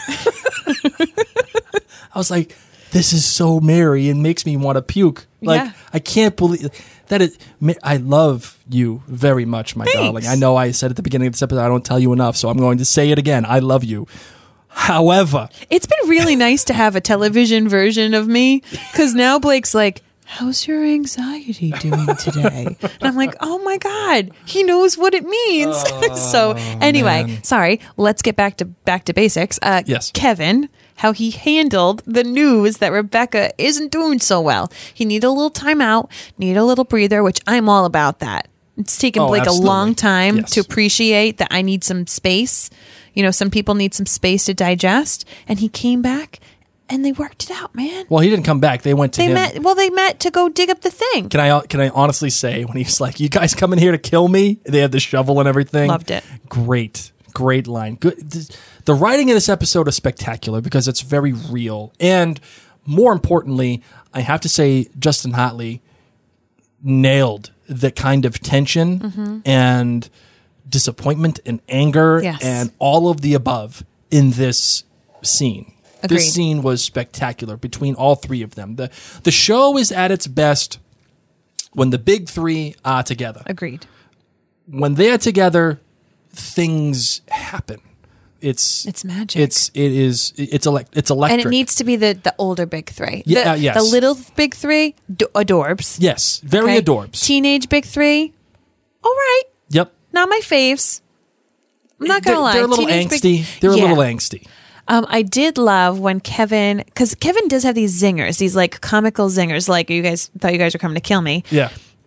I was like, this is so Mary and makes me want to puke. Like, Yeah. I can't believe that it. I love you very much, my Thanks. darling. I know I said at the beginning of this episode I don't tell you enough, so I'm going to say it again. I love you. However, It's been really nice to have a television version of me because now Blake's like, how's your anxiety doing today? And I'm like, oh my God, he knows what it means. so anyway, man. sorry, let's get back to back to basics. Uh, Yes. Kevin, how he handled the news that Rebecca isn't doing so well. He needed a little time out, needed a little breather, which I'm all about that. It's taken Oh, Blake absolutely. a long time Yes. to appreciate that I need some space. You know, some people need some space to digest. And he came back and they worked it out, man. well, he didn't come back. They went to They him. met. Well, they met to go dig up the thing. Can I can I honestly say when he's like, "You guys coming here to kill me?" They have the shovel and everything. Loved it. Great, great line. Good. th- The writing in this episode is spectacular because it's very real, and more importantly, I have to say, Justin Hartley nailed the kind of tension Mm-hmm. and disappointment and anger Yes. and all of the above in this scene. Agreed. This scene was spectacular between all three of them. The the show is at its best when the big three are together. Agreed. When they're together, things happen. It's It's magic. It's it is it's elect it's electric. And it needs to be the, the older big three. Yeah, The, uh, yes. the little big three, do- adorbs. yes, very Okay? adorbs. Teenage big three, all right. Yep. Not my faves. I'm not going to they're, lie. They're a little Teenage big- angsty. they're a Yeah. little angsty. Um, I did love when Kevin, because Kevin does have these zingers, these like comical zingers, like you guys thought you guys were coming to kill me. Yeah.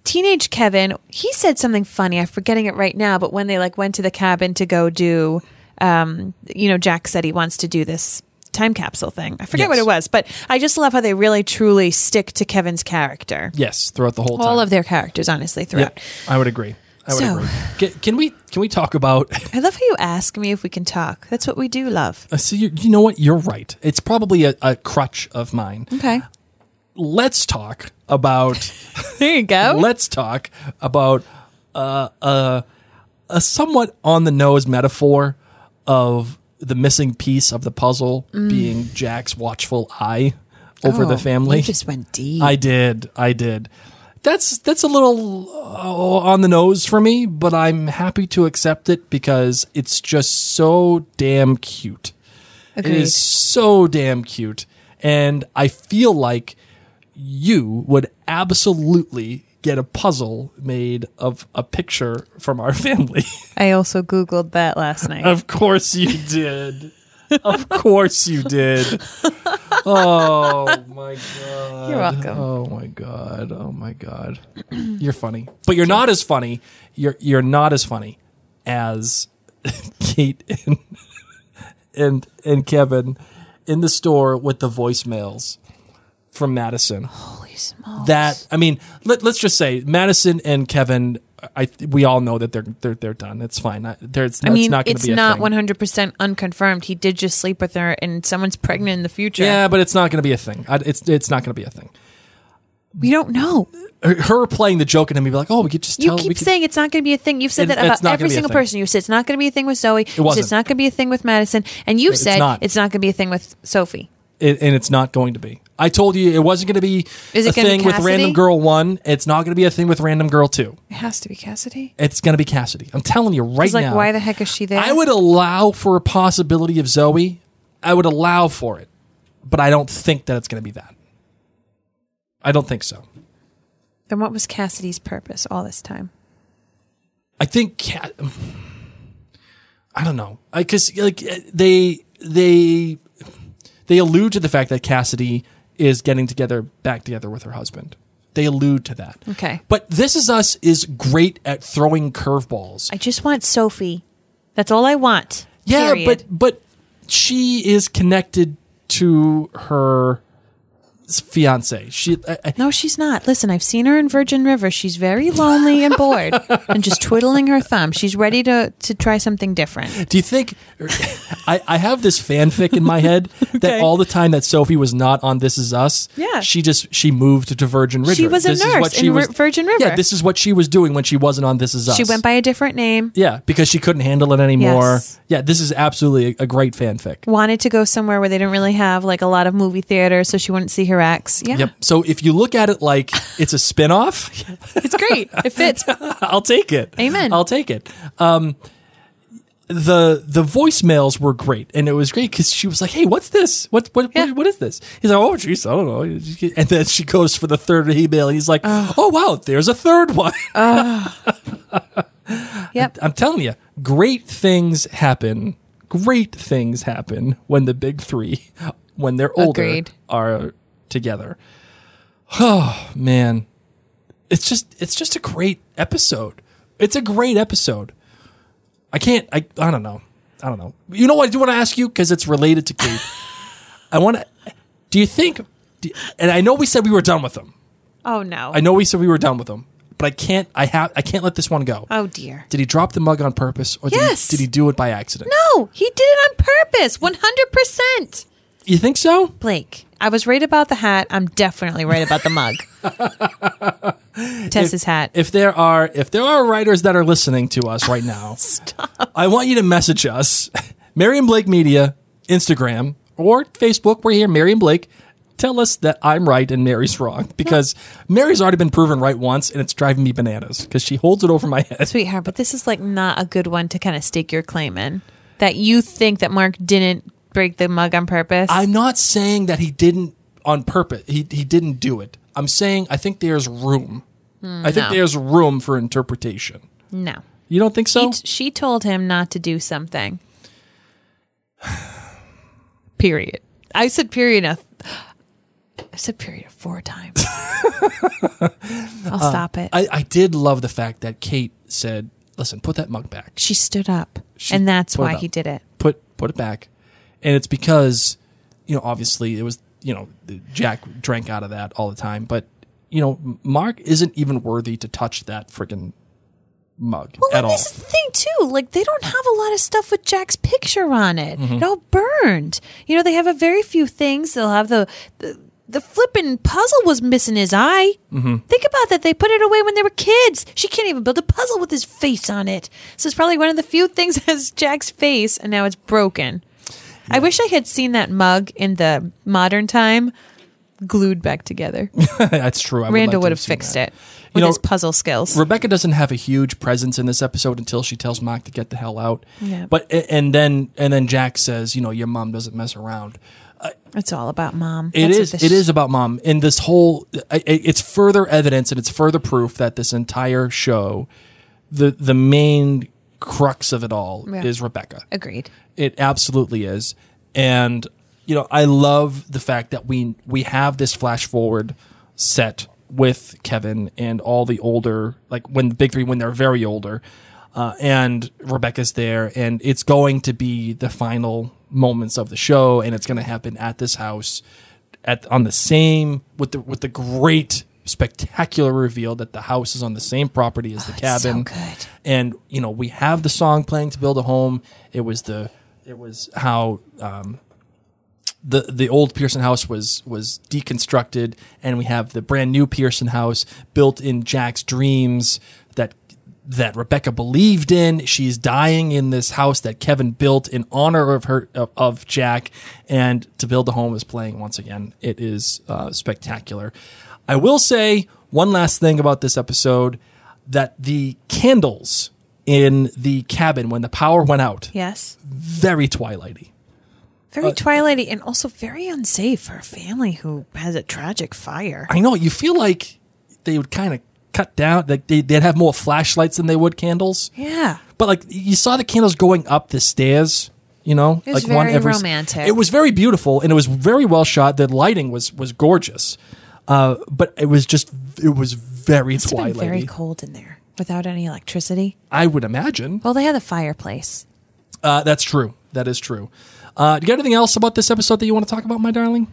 teenage Kevin, he said something funny. I'm forgetting it right now, but when they like went to the cabin to go do, um, you know, Jack said he wants to do this time capsule thing. I forget Yes. what it was, but I just love how they really truly stick to Kevin's character. Yes, throughout the whole time. All of their characters, honestly, throughout. Yep, I would agree. I would So- agree. Can, can we can we talk about? I love how you ask me if we can talk. That's what we do, love. Uh, so you, you know what? You're right. It's probably a, a crutch of mine. Okay. Let's talk about. There you go. Let's talk about uh, uh, a somewhat on the nose metaphor of the missing piece of the puzzle being Jack's watchful eye over Oh, the family. You just went deep. I did. I did. That's that's a little uh, on the nose for me, but I'm happy to accept it because it's just so damn cute. Agreed. It is so damn cute, and I feel like you would absolutely get a puzzle made of a picture from our family. I also Googled that last night. Of course you did. Of course you did. Oh my god. You're welcome. Oh my god. Oh my god. You're funny. But you're not as funny. You're you're not as funny as Kate and and and Kevin in the store with the voicemails from Madison. Holy smokes. That I mean, let, let's just say Madison and Kevin. I we all know that they're they're they're done. It's fine. I, there's, I mean, not going it's to be a not thing. one hundred percent unconfirmed. He did just sleep with her, and someone's pregnant in the future. Yeah, but it's not going to be a thing. I, it's it's not going to be a thing. We don't know. Her, her playing the joke and him be like, oh, we could just You tell. keep we could, saying it's not going to be a thing. You've said It- that it's about not every gonna be a single thing. person. You said it's not going to be a thing with Zoe. You said wasn't. it's not going to be a thing with Madison. And you've It's said not. it's not going to be a thing with Sophie. it, and it's not going to be. I told you it wasn't going to be Is it a gonna be thing with Cassidy? Random Girl one. It's not going to be a thing with Random Girl two. It has to be Cassidy. It's going to be Cassidy. I'm telling you right It's like, now. why the heck is she there? I would allow for a possibility of Zoe. I would allow for it, but I don't think that it's going to be that. I don't think so. Then what was Cassidy's purpose all this time? I think Cat. I don't know, because like they they they allude to the fact that Cassidy is getting together back together with her husband. They allude to that. Okay. But This Is Us is great at throwing curveballs. I just want Sophie. That's all I want. Yeah, Period. but but she is connected to her fiance. She I, I, No, she's not. Listen, I've seen her in Virgin River. She's very lonely and bored and just twiddling her thumb. She's ready to, to try something different. do you think I, I have this fanfic in my head Okay. that all the time that Sophie was not on This Is Us, Yeah. she just she moved to Virgin River. She was a This is nurse what she in was, Vir- Virgin River. Yeah, this is what she was doing when she wasn't on This Is Us. She went by a different name, yeah, because she couldn't handle it anymore. Yes. Yeah, this is absolutely a, a great fanfic. wanted to go somewhere where they didn't really have like a lot of movie theater, so she wouldn't see her ex. Yeah. Yep. So if you look at it like it's a spin-off, It's great. It fits. I'll take it. Amen. I'll take it. Um, the the voicemails were great, and it was great because she was like, "Hey, what's this? What what Yeah. what, what is this?" He's like, "Oh, geez, I don't know." And then she goes for the third email, and he's like, "Oh, wow, there's a third one." Yep. I'm telling you, great things happen. Great things happen when the big three, when they're older, Agreed. are together. Oh man, it's just it's just a great episode. It's a great episode. I can't. I I don't know. I don't know. You know what I do want to ask you because it's related to Kate. I want to. Do you think? Do, and I know we said we were done with them. Oh no. I know we said we were done with them, but I can't. I have. I can't let this one go. Oh dear. Did he drop the mug on purpose, or did, Yes. he, did he do it by accident? No, he did it on purpose. One hundred percent. You think so? Blake, I was right about the hat. I'm definitely right about the mug. Tess's hat. If there are if there are writers that are listening to us right now, I want you to message us, Mary and Blake Media, Instagram or Facebook. We're here, Mary and Blake. Tell us that I'm right and Mary's wrong because Mary's already been proven right once, and it's driving me bananas because she holds it over my head. Sweetheart, but this is like not a good one to kind of stake your claim in. That you think that Mark didn't break the mug on purpose. I'm not saying that he didn't on purpose. He he didn't do it. I'm saying I think there's room. I think no. there's room for interpretation. No. You don't think so? She, she told him not to do something. Period. I said period. Enough. I said period four times. I'll stop it. I, I did love the fact that Kate said, listen, put that mug back. She stood up, She and that's put it why up. he did it. Put put it back. And it's because, you know, obviously it was, you know, Jack drank out of that all the time. But, you know, Mark isn't even worthy to touch that friggin' mug Well, at and all. this is the thing, too. Like, they don't have a lot of stuff with Jack's picture on it. Mm-hmm. It all burned. You know, they have a very few things. They'll have the... the The flippin' puzzle was missing his eye. Mm-hmm. Think about that. They put it away when they were kids. She can't even build a puzzle with his face on it. So it's probably one of the few things that has Jack's face, and now it's broken. Yeah. I wish I had seen that mug in the modern time glued back together. That's true. I Randall would, like would have to have fixed that. it with You know, his puzzle skills. Rebecca doesn't have a huge presence in this episode until she tells Mark to get the hell out. Yeah. But and then and then Jack says, you know, your mom doesn't mess around. It's all about mom. It That's is. what It this- is about mom, and this whole. It, it's further evidence, and it's further proof that this entire show, the the main crux of it all, Yeah. is Rebecca. Agreed. It absolutely is, and you know, I love the fact that we we have this flash forward set with Kevin and all the older, like when the big three, when they're very older, uh, and Rebecca's there, and it's going to be the final moments of the show, and it's going to happen at this house, at on the same with the with the great spectacular reveal that the house is on the same property as the Oh, it's cabin. so good. And you know, we have the song playing to build a home. It was the it was how um, the the old Pearson house was was deconstructed, and we have the brand new Pearson house built in Jack's dreams that that Rebecca believed in. She's dying in this house that Kevin built in honor of her of, of Jack, and To Build a Home is playing once again. It is uh, spectacular. I will say one last thing about this episode, that the candles in the cabin when the power went out, Yes. very Twilighty. Very Uh, Twilighty and also very unsafe for a family who has a tragic fire. I know, you feel like they would kind of cut down, like they, they'd have more flashlights than they would candles. Yeah. But like you saw the candles going up the stairs, you know, It was like one very every, romantic. It was very beautiful, and it was very well shot. The lighting was was gorgeous, uh, but it was just it was very Must have been Twilighty. very cold in there without any electricity. I would imagine. Well, they had the fireplace. Uh, that's true. That is true. Uh, do you got anything else about this episode that you want to talk about, my darling?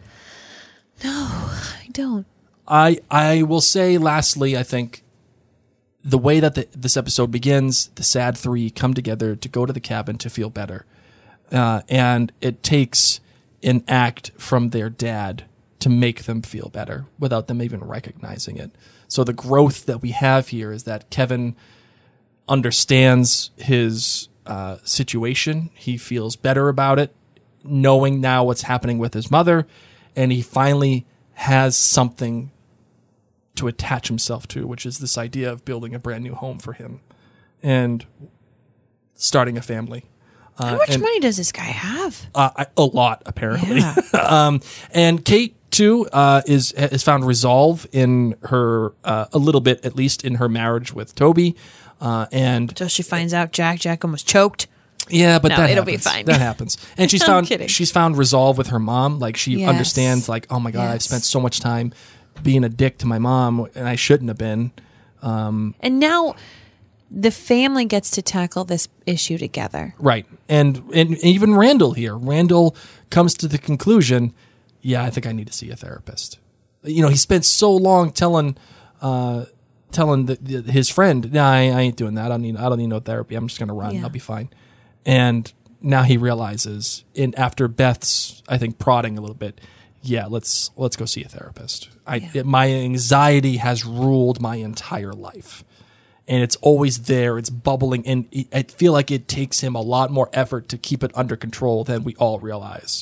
I don't. I I will say, lastly, I think the way that the, this episode begins, the sad three come together to go to the cabin to feel better. Uh, and it takes an act from their dad to make them feel better without them even recognizing it. So the growth that we have here is that Kevin understands his uh, situation. He feels better about it, knowing now what's happening with his mother, and he finally has something to attach himself to, which is this idea of building a brand new home for him and starting a family. Uh, How much and, money does this guy have? Uh, I- a lot, apparently. Yeah. um, and Kate, too, uh, is has found resolve in her, uh, a little bit, at least, in her marriage with Toby. Uh, and Until she finds out Jack Jack almost choked. yeah, but No, that it'll be happens. fine. That happens. And she's I'm found kidding. she's found resolve with her mom. Like she Yes. understands, like, oh my God, I've Yes. spent so much time being a dick to my mom, and I shouldn't have been. And now the family gets to tackle this issue together. Right. And and even Randall here. Randall comes to the conclusion, yeah, I think I need to see a therapist. You know, he spent so long telling uh, telling the, the, his friend, nah, I, I ain't doing that. I don't need I don't need no therapy. I'm just gonna run. Yeah. I'll be fine. And now he realizes, in after Beth's, I think, prodding a little bit, yeah, let's let's go see a therapist. I Yeah. it, my anxiety has ruled my entire life. And it's always there. It's bubbling. And I feel like it takes him a lot more effort to keep it under control than we all realize.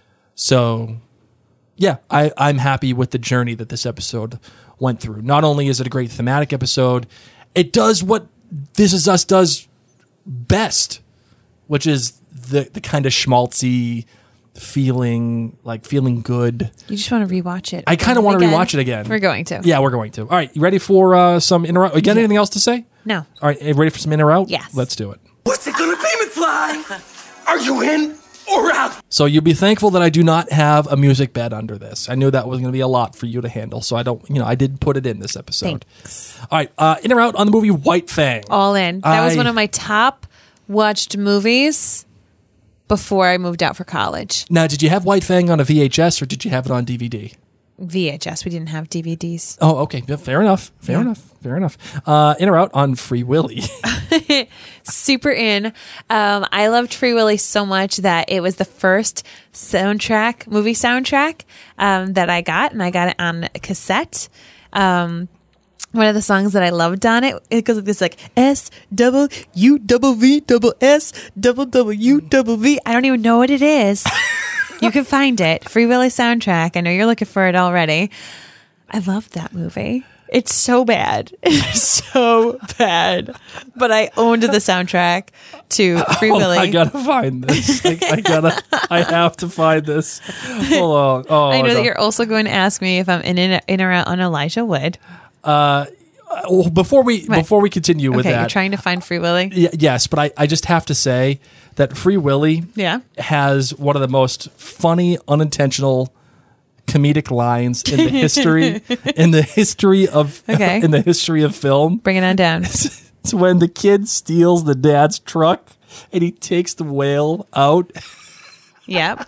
So, yeah, I, I'm happy with the journey that this episode went through. Not only is it a great thematic episode, it does what This Is Us does best, which is the, the kind of schmaltzy feeling, like feeling good. You just want to rewatch it. I kind of want to Again. rewatch it again. We're going to. Yeah, we're going to. All right, you ready for uh, some in or out? You got Yeah. anything else to say? No. All right, you ready for some in or out? Yes. Let's do it. What's it gonna be, McFly? Are you in? or out. So you'll be thankful that I do not have a music bed under this. I knew that was going to be a lot for you to handle, so I don't, you know, I did put it in this episode. Thanks. All right, uh, in or out on the movie White Fang? All in. That was I- one of my top watched movies before I moved out for college. Now, did you have White Fang on a V H S or did you have it on D V D? V H S. We didn't have D V Ds. Oh, okay. Yeah, fair enough. Fair Yeah. enough. Fair enough. Uh, in or out on Free Willy? Super in. Um, I loved Free Willy so much that it was the first soundtrack, movie soundtrack um, that I got, and I got it on cassette. Um, one of the songs that I loved on it, it goes like this, like S double U double V double S double W double V. I don't even know what it is. You can find it. Free Willy soundtrack. I know you're looking for it already. I loved that movie. It's so bad. It's so bad. But I owned the soundtrack to Free Oh, Willy. I gotta find this. I, I gotta. I have to find this. Hold on. Oh, I know no. that you're also going to ask me if I'm in, in, in or out on Elijah Wood. Uh, well, before we What? before we continue with Okay, that, you're trying to find Free Willy? Y- yes, but I, I just have to say that Free Willy Yeah. has one of the most funny, unintentional comedic lines in the history in the history of Okay. in the history of film. Bring it on down. It's when the kid steals the dad's truck and he takes the whale out. Yep.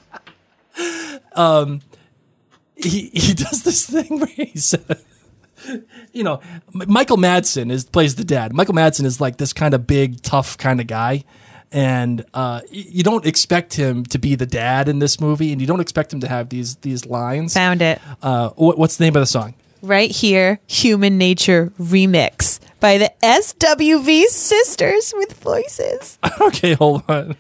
Um, he he does this thing where he says, you know, M- Michael Madsen is plays the dad. Michael Madsen is like this kind of big, tough kind of guy, and uh, y- you don't expect him to be the dad in this movie, and you don't expect him to have these these lines. Found it. Uh, what, what's the name of the song? Right here, Human Nature Remix by the S W V Sisters with Voices. Okay, hold on.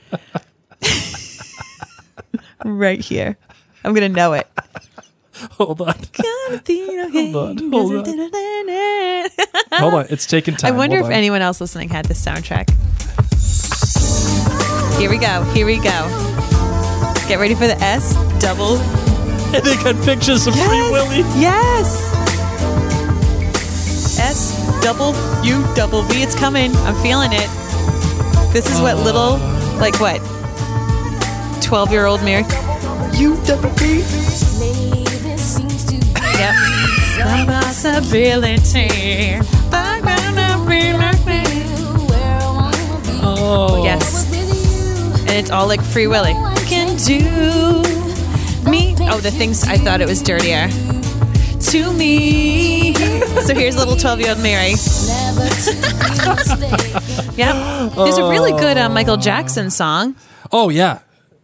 Right here. I'm going to know it. Hold on. Hold on, hold on. Hold on, it's taking I time. wonder Hold if on. anyone else listening had this soundtrack. Here we go. Here we go. Get ready for the S double. And they got pictures of Yes! Free Willy. Yes. S double U double V. It's coming. I'm feeling it. This is what little, like what, twelve year old Mary. U double V. Yep. The possibility. Oh. Yes. And it's all like Free Willy. Can do me. Oh, the things I thought it was dirtier. To me. So here's little twelve year old Mary. Yep. There's a really good uh, Michael Jackson song. Oh yeah.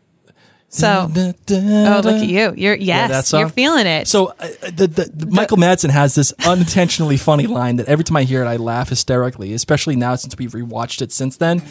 So, oh, look at you. You're, Yeah, that yes, song. you're feeling it. So uh, the, the, the Michael Madsen has this unintentionally funny line that every time I hear it, I laugh hysterically. Especially now since we've rewatched it since then.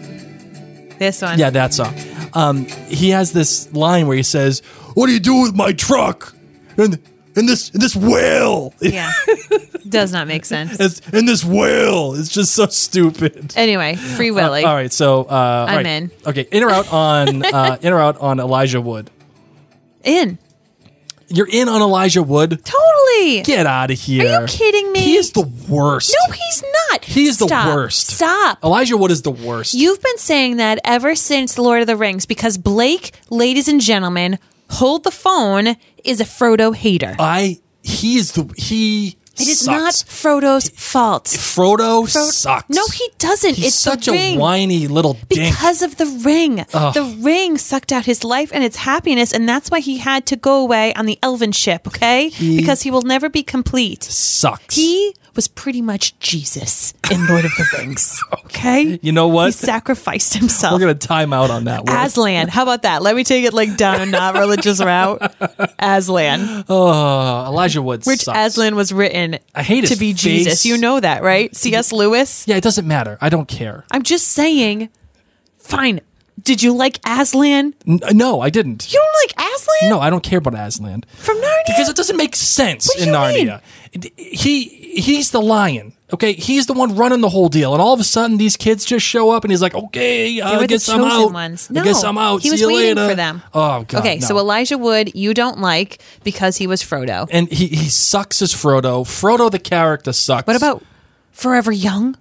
This one. Yeah, that song. Um, he has this line where he says, "What do you do with my truck? And in this in this whale? Yeah. Does not make sense. It's, in this whale? It's just so stupid." Anyway, Free Willy. Uh, all right, so uh, all I'm right. in. Okay, in or out on uh, in or out on Elijah Wood. In. You're in on Elijah Wood. Totally. Get out of here. Are you kidding me? He is the worst. No, he's not. He is the Stop. worst. Stop. Elijah Wood is the worst. You've been saying that ever since The Lord of the Rings because Blake, ladies and gentlemen, hold the phone, is a Frodo hater. I he is the he It is sucks. not Frodo's fault. Frodo Fro- sucks. No, he doesn't. He's it's such the a ring. whiny little dink. Because of the ring. Ugh. The ring sucked out his life and its happiness, and that's why he had to go away on the elven ship, okay? He- because he will never be complete. Sucks. He was pretty much Jesus in Lord of the Rings, okay? You know what? He sacrificed himself. We're gonna time out on that one. Aslan. How about that? Let me take it like down a not religious route. Aslan. Oh, Elijah Wood Which sucks. Aslan was written I hate to his be face. Jesus. You know that, right? C S. Lewis? Yeah, it doesn't matter. I don't care. I'm just saying. Fine. Did you like Aslan? N- no, I didn't. You don't like Aslan? No, I don't care about Aslan. From Narnia? Because it doesn't make sense What do in you Narnia. It- He he's the lion. Okay, he's the one running the whole deal, and all of a sudden these kids just show up, and he's like, "Okay, They I were the guess I'm chosen out. ones. I No, guess I'm out. He See was you waiting later." for them. Oh God. Okay, no. so Elijah Wood, you don't like because he was Frodo. and he he sucks as Frodo. Frodo the character sucks. What about Forever Young?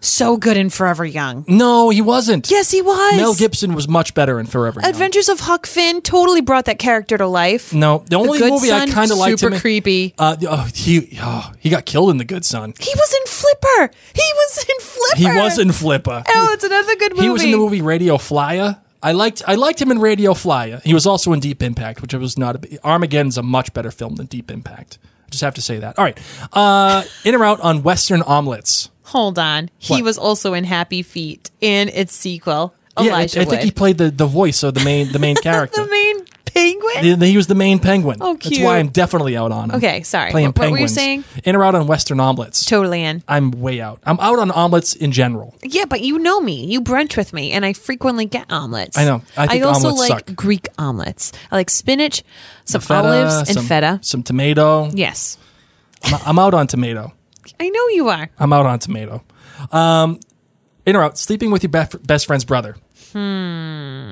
So good in Forever Young. No, he wasn't. Yes, he was. Mel Gibson was much better in Forever Young. Adventures of Huck Finn totally brought that character to life. No, the only Good movie I Son, kind of liked him super in- creepy. Uh, oh, he oh, he got killed in The Good Son. He was in Flipper. He was in Flipper. He was in Flipper. Oh, it's another good movie. He was in the movie Radio Flyer. I liked I liked him in Radio Flyer. He was also in Deep Impact, which was not a Armageddon's a much better film than Deep Impact. I just have to say that. All right, uh, in or out on Western Omelets. Hold on. He What? was also in Happy Feet in its sequel. Yeah, I, I Elijah think he Wood. played the, the voice of the main the main character. The main penguin? He, he was the main penguin. Oh, That's cute. why I'm definitely out on him. Okay, sorry. Playing What- what were you penguins. saying? In or out on Western omelets. Totally in. I'm way out. I'm out on omelets in general. Yeah, but you know me. You brunch with me, and I frequently get omelets. I know. I think also omelets like suck. Greek omelets. I like spinach, some Feta, olives, and some, feta. Some tomato. Yes. I'm, I'm out on tomato. I know you are. I'm out on tomato. Um, in or out, sleeping with your best, best friend's brother. Hmm.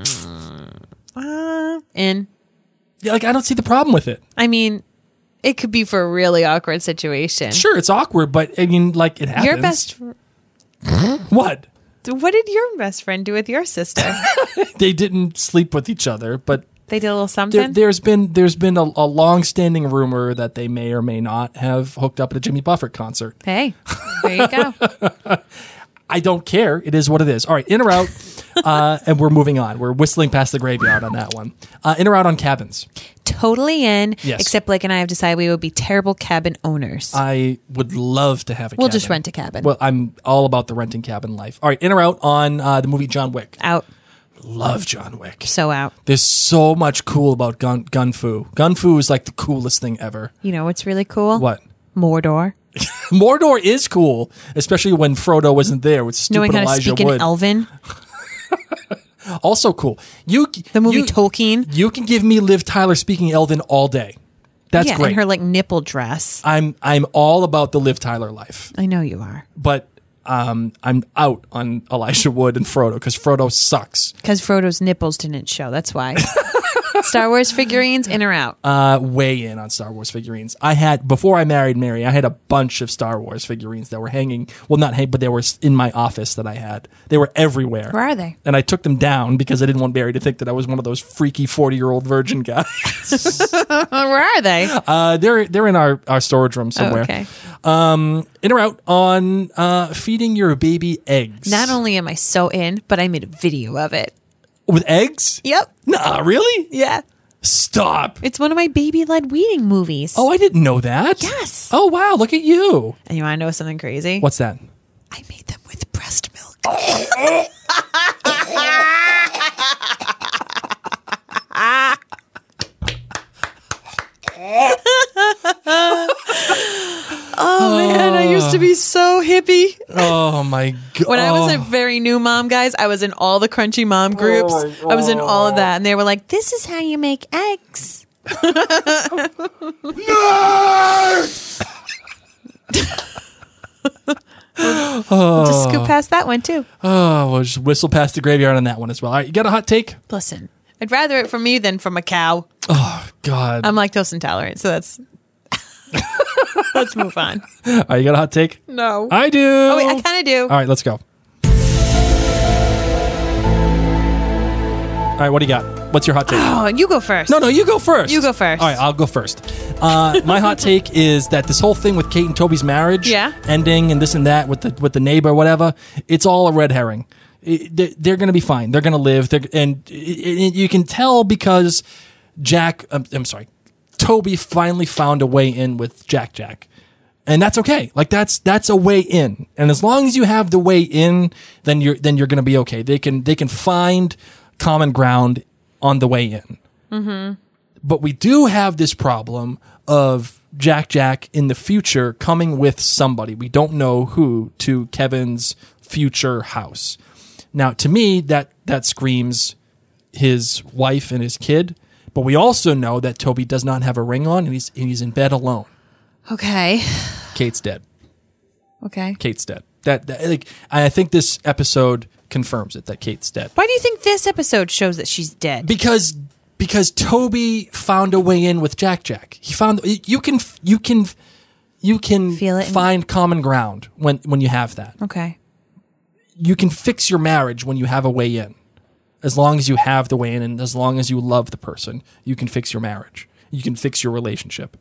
Uh, in. Yeah, like I don't see the problem with it. I mean, it could be for a really awkward situation. Sure, it's awkward, but I mean, like it happens. Your best. What? What did your best friend do with your sister? They didn't sleep with each other, but They did a little something. there, there's been there's been a, a long-standing rumor that they may or may not have hooked up at a Jimmy Buffett concert. Hey, there you go. I don't care. It is what it is. All right, in or out, uh, and we're moving on. We're whistling past the graveyard on that one. Uh, in or out on cabins. Totally in. Yes. Except Blake and I have decided we would be terrible cabin owners. I would love to have a We'll cabin. just rent a cabin. Well, I'm all about the renting cabin life. All right, in or out on uh, the movie John Wick. Out. Love John Wick. So out. There's so much cool about gun gun fu. Gun fu is like the coolest thing ever. You know what's really cool? What? Mordor. Mordor is cool, especially when Frodo wasn't there with stupid Knowing how to Elijah speak Wood. in Elven. Also cool. You The movie you, Tolkien. You can give me Liv Tyler speaking Elven all day. That's yeah, great. and her like nipple dress. I'm I'm all about the Liv Tyler life, I know you are. but um, I'm out on Elijah Wood and Frodo because Frodo sucks. Because Frodo's nipples didn't show. That's why. Star Wars figurines, in or out? Uh, way in on Star Wars figurines. I had before I married Mary, I had a bunch of Star Wars figurines that were hanging. Well, not hang, but they were in my office that I had. They were everywhere. Where are they? And I took them down because I didn't want Mary to think that I was one of those freaky forty-year-old virgin guys. Where are they? uh, they're they're in our, our storage room somewhere. Oh, okay. Um, in or out on uh, feeding your baby eggs. Not only am I so in, but I made a video of it. With eggs? Yep. Nah, really? Yeah. Stop. It's one of my baby-led weaning movies. Oh, I didn't know that. Yes. Oh, wow. Look at you. And you want to know something crazy? What's that? I made them with breast milk. Oh man, I used to be so hippie. Oh my god! When I was a very new mom, guys, I was in all the crunchy mom groups. I was in all of that, and they were like, "This is how you make eggs." we'll just scoop past that one too. Oh, we'll just whistle past the graveyard on that one as well. All right, you got a hot take? Listen, I'd rather it from me than from a cow. Oh God! I'm lactose intolerant, so that's. Let's move on. All right, you got a hot take? No, I do. Oh wait, I kind of do. All right, let's go. All right, what do you got? What's your hot take? Oh, you go first. No, no, you go first. You go first. All right, I'll go first. Uh, my hot take is that this whole thing with Kate and Toby's marriage Yeah. ending and this and that with the with the neighbor, whatever, it's all a red herring. It- they- they're going to be fine. They're going to live. They're, and it, it, you can tell because Jack, um, I'm sorry, Toby finally found a way in with Jack Jack. And that's okay. Like that's that's a way in. And as long as you have the way in, then you're then you're going to be okay. They can they can find common ground on the way in. Mm-hmm. But we do have this problem of Jack Jack in the future coming with somebody. We don't know who to Kevin's future house. Now, to me, that that screams his wife and his kid. But we also know that Toby does not have a ring on and he's and he's in bed alone. Okay. Kate's dead. Okay. Kate's dead. That, that like I think this episode confirms it that Kate's dead. Why do you think this episode shows that she's dead? Because because Toby found a way in with Jack Jack. He found you can you can you can Feel it in- find common ground when when you have that. Okay. you can fix your marriage when you have a way in. As long as you have the way in and as long as you love the person, you can fix your marriage. You can fix your relationship.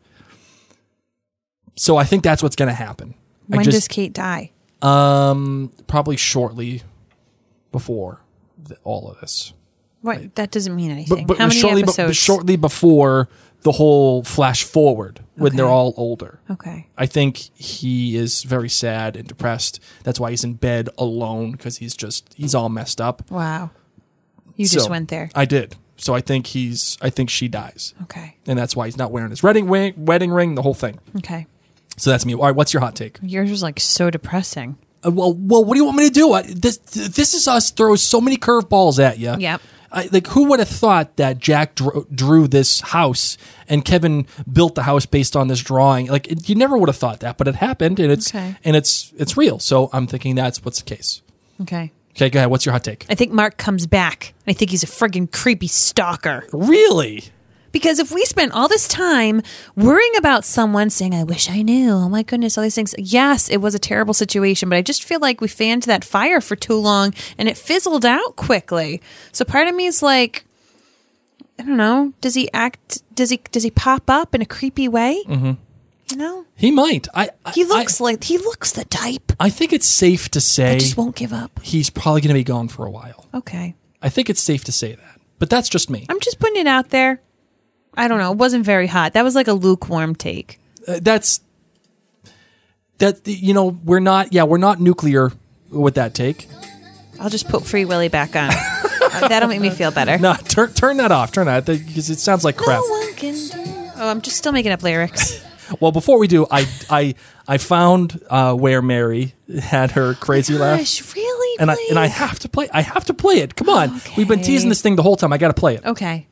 So I think that's what's going to happen. I When just- does Kate die? Um, probably shortly before the, all of this. What? That doesn't mean anything. But, but How many shortly, episodes? But shortly before the whole flash forward when Okay. they're all older. Okay. I think he is very sad and depressed. That's why he's in bed alone because he's just he's all messed up. Wow. You just So, went there. I did. So I think he's I think she dies. Okay. And that's why he's not wearing his wedding ring, wedding ring, the whole thing. Okay. So that's me. All right, what's your hot take? Yours was like so depressing. Uh, well, well, what do you want me to do? I, this This Is Us throws so many curveballs at you. Yep. I, like, who would have thought that Jack drew, drew this house and Kevin built the house based on this drawing? Like, it, you never would have thought that, but it happened, and it's Okay. and it's it's real. So I'm thinking that's what's the case. Okay. Okay, go ahead. What's your hot take? I think Mark comes back. I think he's a friggin' creepy stalker. Really? Because if we spent all this time worrying about someone saying, I wish I knew, oh my goodness, all these things. Yes, it was a terrible situation, but I just feel like we fanned that fire for too long and it fizzled out quickly. So part of me is like, I don't know, does he act, does he, does he pop up in a creepy way? Mm-hmm. You know? He might. I, I He looks like, he looks the type. I think it's safe to say I just won't give up. he's probably going to be gone for a while. Okay. I think it's safe to say that, but that's just me. I'm just putting it out there. I don't know. It wasn't very hot. That was like a lukewarm take. Uh, that's that. You know, we're not. Yeah, we're not nuclear with that take. I'll just put Free Willy back on. Uh, that'll make me feel better. No, turn turn that off. Turn that because it sounds like crap. No one can do. Oh, I'm just still making up lyrics. Well, before we do, I I I found uh, where Mary had her crazy laugh, Gosh, really? and I and I Please? have to play. I have to play it. Come on, Okay. we've been teasing this thing the whole time. I got to play it. Okay.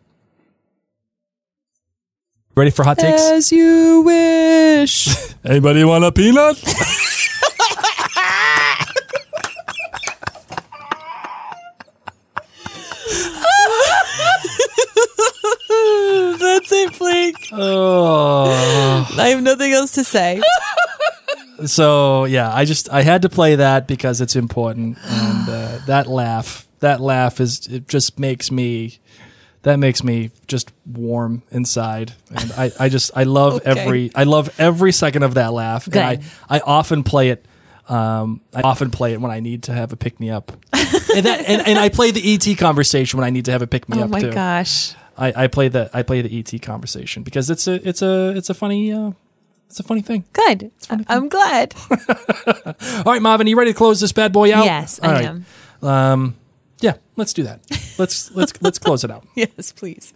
Ready for hot takes? As you wish. Anybody want a peanut? That's it, Blake. Oh. I have nothing else to say. So yeah, I just I had to play that because it's important, and uh, that laugh, that laugh is it just makes me, that makes me just warm inside, and I, I just I love Okay. every I love every second of that laugh. Good. And I I often play it. Um, I often play it when I need to have a pick me up, and that and, and I play the E T conversation when I need to have a pick me Oh up my too. gosh. I, I play the I play the E T conversation because it's a it's a it's a funny uh, it's a funny thing. Good. I'm glad. All right, Marvin, you ready to close this bad boy out? Yes, I All right. am. Um, yeah, let's do that. Let's let's let's close it out. Yes, please.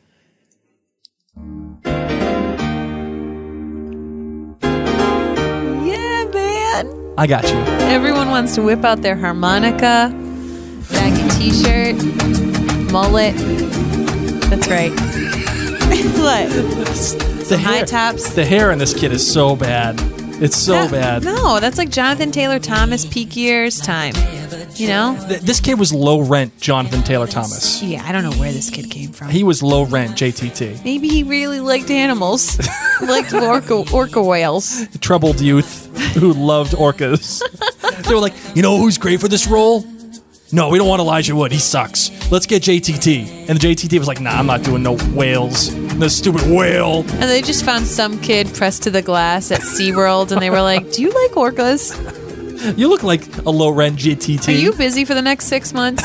Yeah, man. I got you. Everyone wants to whip out their harmonica, baggy t-shirt, mullet. That's right. What? The High hair, tops. the hair in this kid is so bad. It's so That- bad. No, that's like Jonathan Taylor Thomas peak years time. You know? Th- This kid was low rent, Jonathan Taylor Thomas. Yeah, I don't know where this kid came from. He was low rent, J T T. Maybe he really liked animals. Liked orca, orca whales. Troubled youth who loved orcas. They were like, you know who's great for this role? No, we don't want Elijah Wood. He sucks. Let's get J T T. And the J T T was like, nah, I'm not doing no whales. No stupid whale. And they just found some kid pressed to the glass at SeaWorld and they were like, do you like orcas? You look like a low rent J T T. Are you busy for the next six months?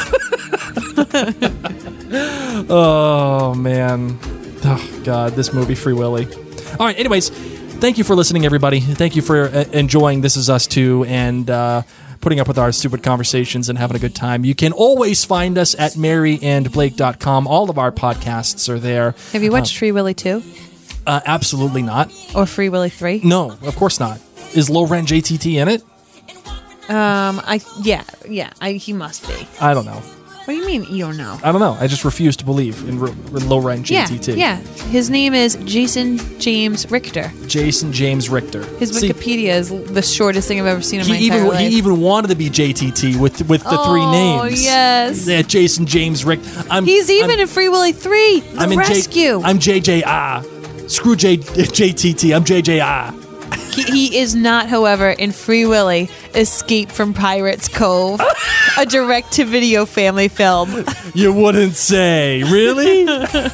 Oh, man. Oh, God, this movie, Free Willy. All right, anyways, thank you for listening, everybody. Thank you for uh, enjoying This Is Us Too and uh, putting up with our stupid conversations and having a good time. You can always find us at mary and blake dot com. All of our podcasts are there. Have you watched Free Willy two? Uh, absolutely not. Or Free Willy three? No, of course not. Is low rent J T T in it? Um, I yeah, yeah, I, he must be. I don't know. What do you mean you don't know? I don't know. I just refuse to believe in, r- in low rent J T T. Yeah, yeah. His name is Jason James Richter. Jason James Richter. His See, Wikipedia is the shortest thing I've ever seen in my he entire even life. he even wanted to be J T T with with the Oh, three names. yes. Yeah, Jason James Richter. I'm, He's even I'm, in Free Willy three. The I'm in Rescue. J, I'm J J R. Screw J J T T. I'm J J R. He, he is not, however, in Free Willy, Escape from Pirates Cove, a direct-to-video family film. You wouldn't say. Really?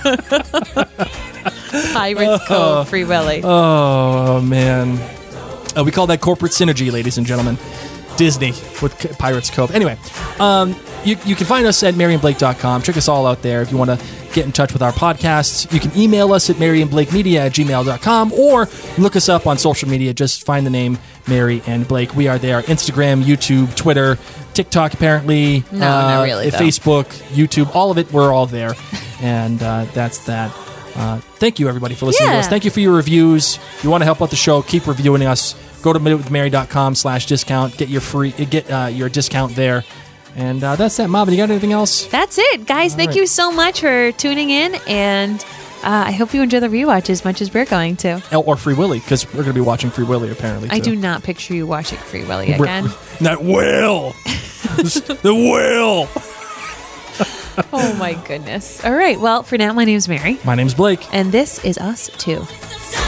Pirates Cove, Free Willy. Oh, man. Uh, we call that corporate synergy, ladies and gentlemen. Disney with C- Pirates Cove. Anyway, um, you, you can find us at mary and blake dot com. Check us all out there if you want to get in touch with our podcasts. You can email us at mary and blake media at gmail dot com or look us up on social media. Just find the name Mary and Blake. We are there. Instagram, YouTube, Twitter, TikTok apparently. No, uh, not really, though. Facebook, YouTube, all of it. We're all there. And uh, that's that. Uh, thank you, everybody, for listening Yeah. to us. Thank you for your reviews. If you want to help out the show, keep reviewing us. Go to minute with mary dot com slash discount. Get your free, get uh, your discount there. And uh, that's that. Marvin, you got anything else? That's it, guys. All Thank right. you so much for tuning in, and uh, I hope you enjoy the rewatch as much as we're going to. Oh, or Free Willy, because we're going to be watching Free Willy, apparently, I too. do not picture you watching Free Willy We're- again. That will. The will. Oh, my goodness. All right. Well, for now, my name's Mary. My name's Blake. And this is Us Too. So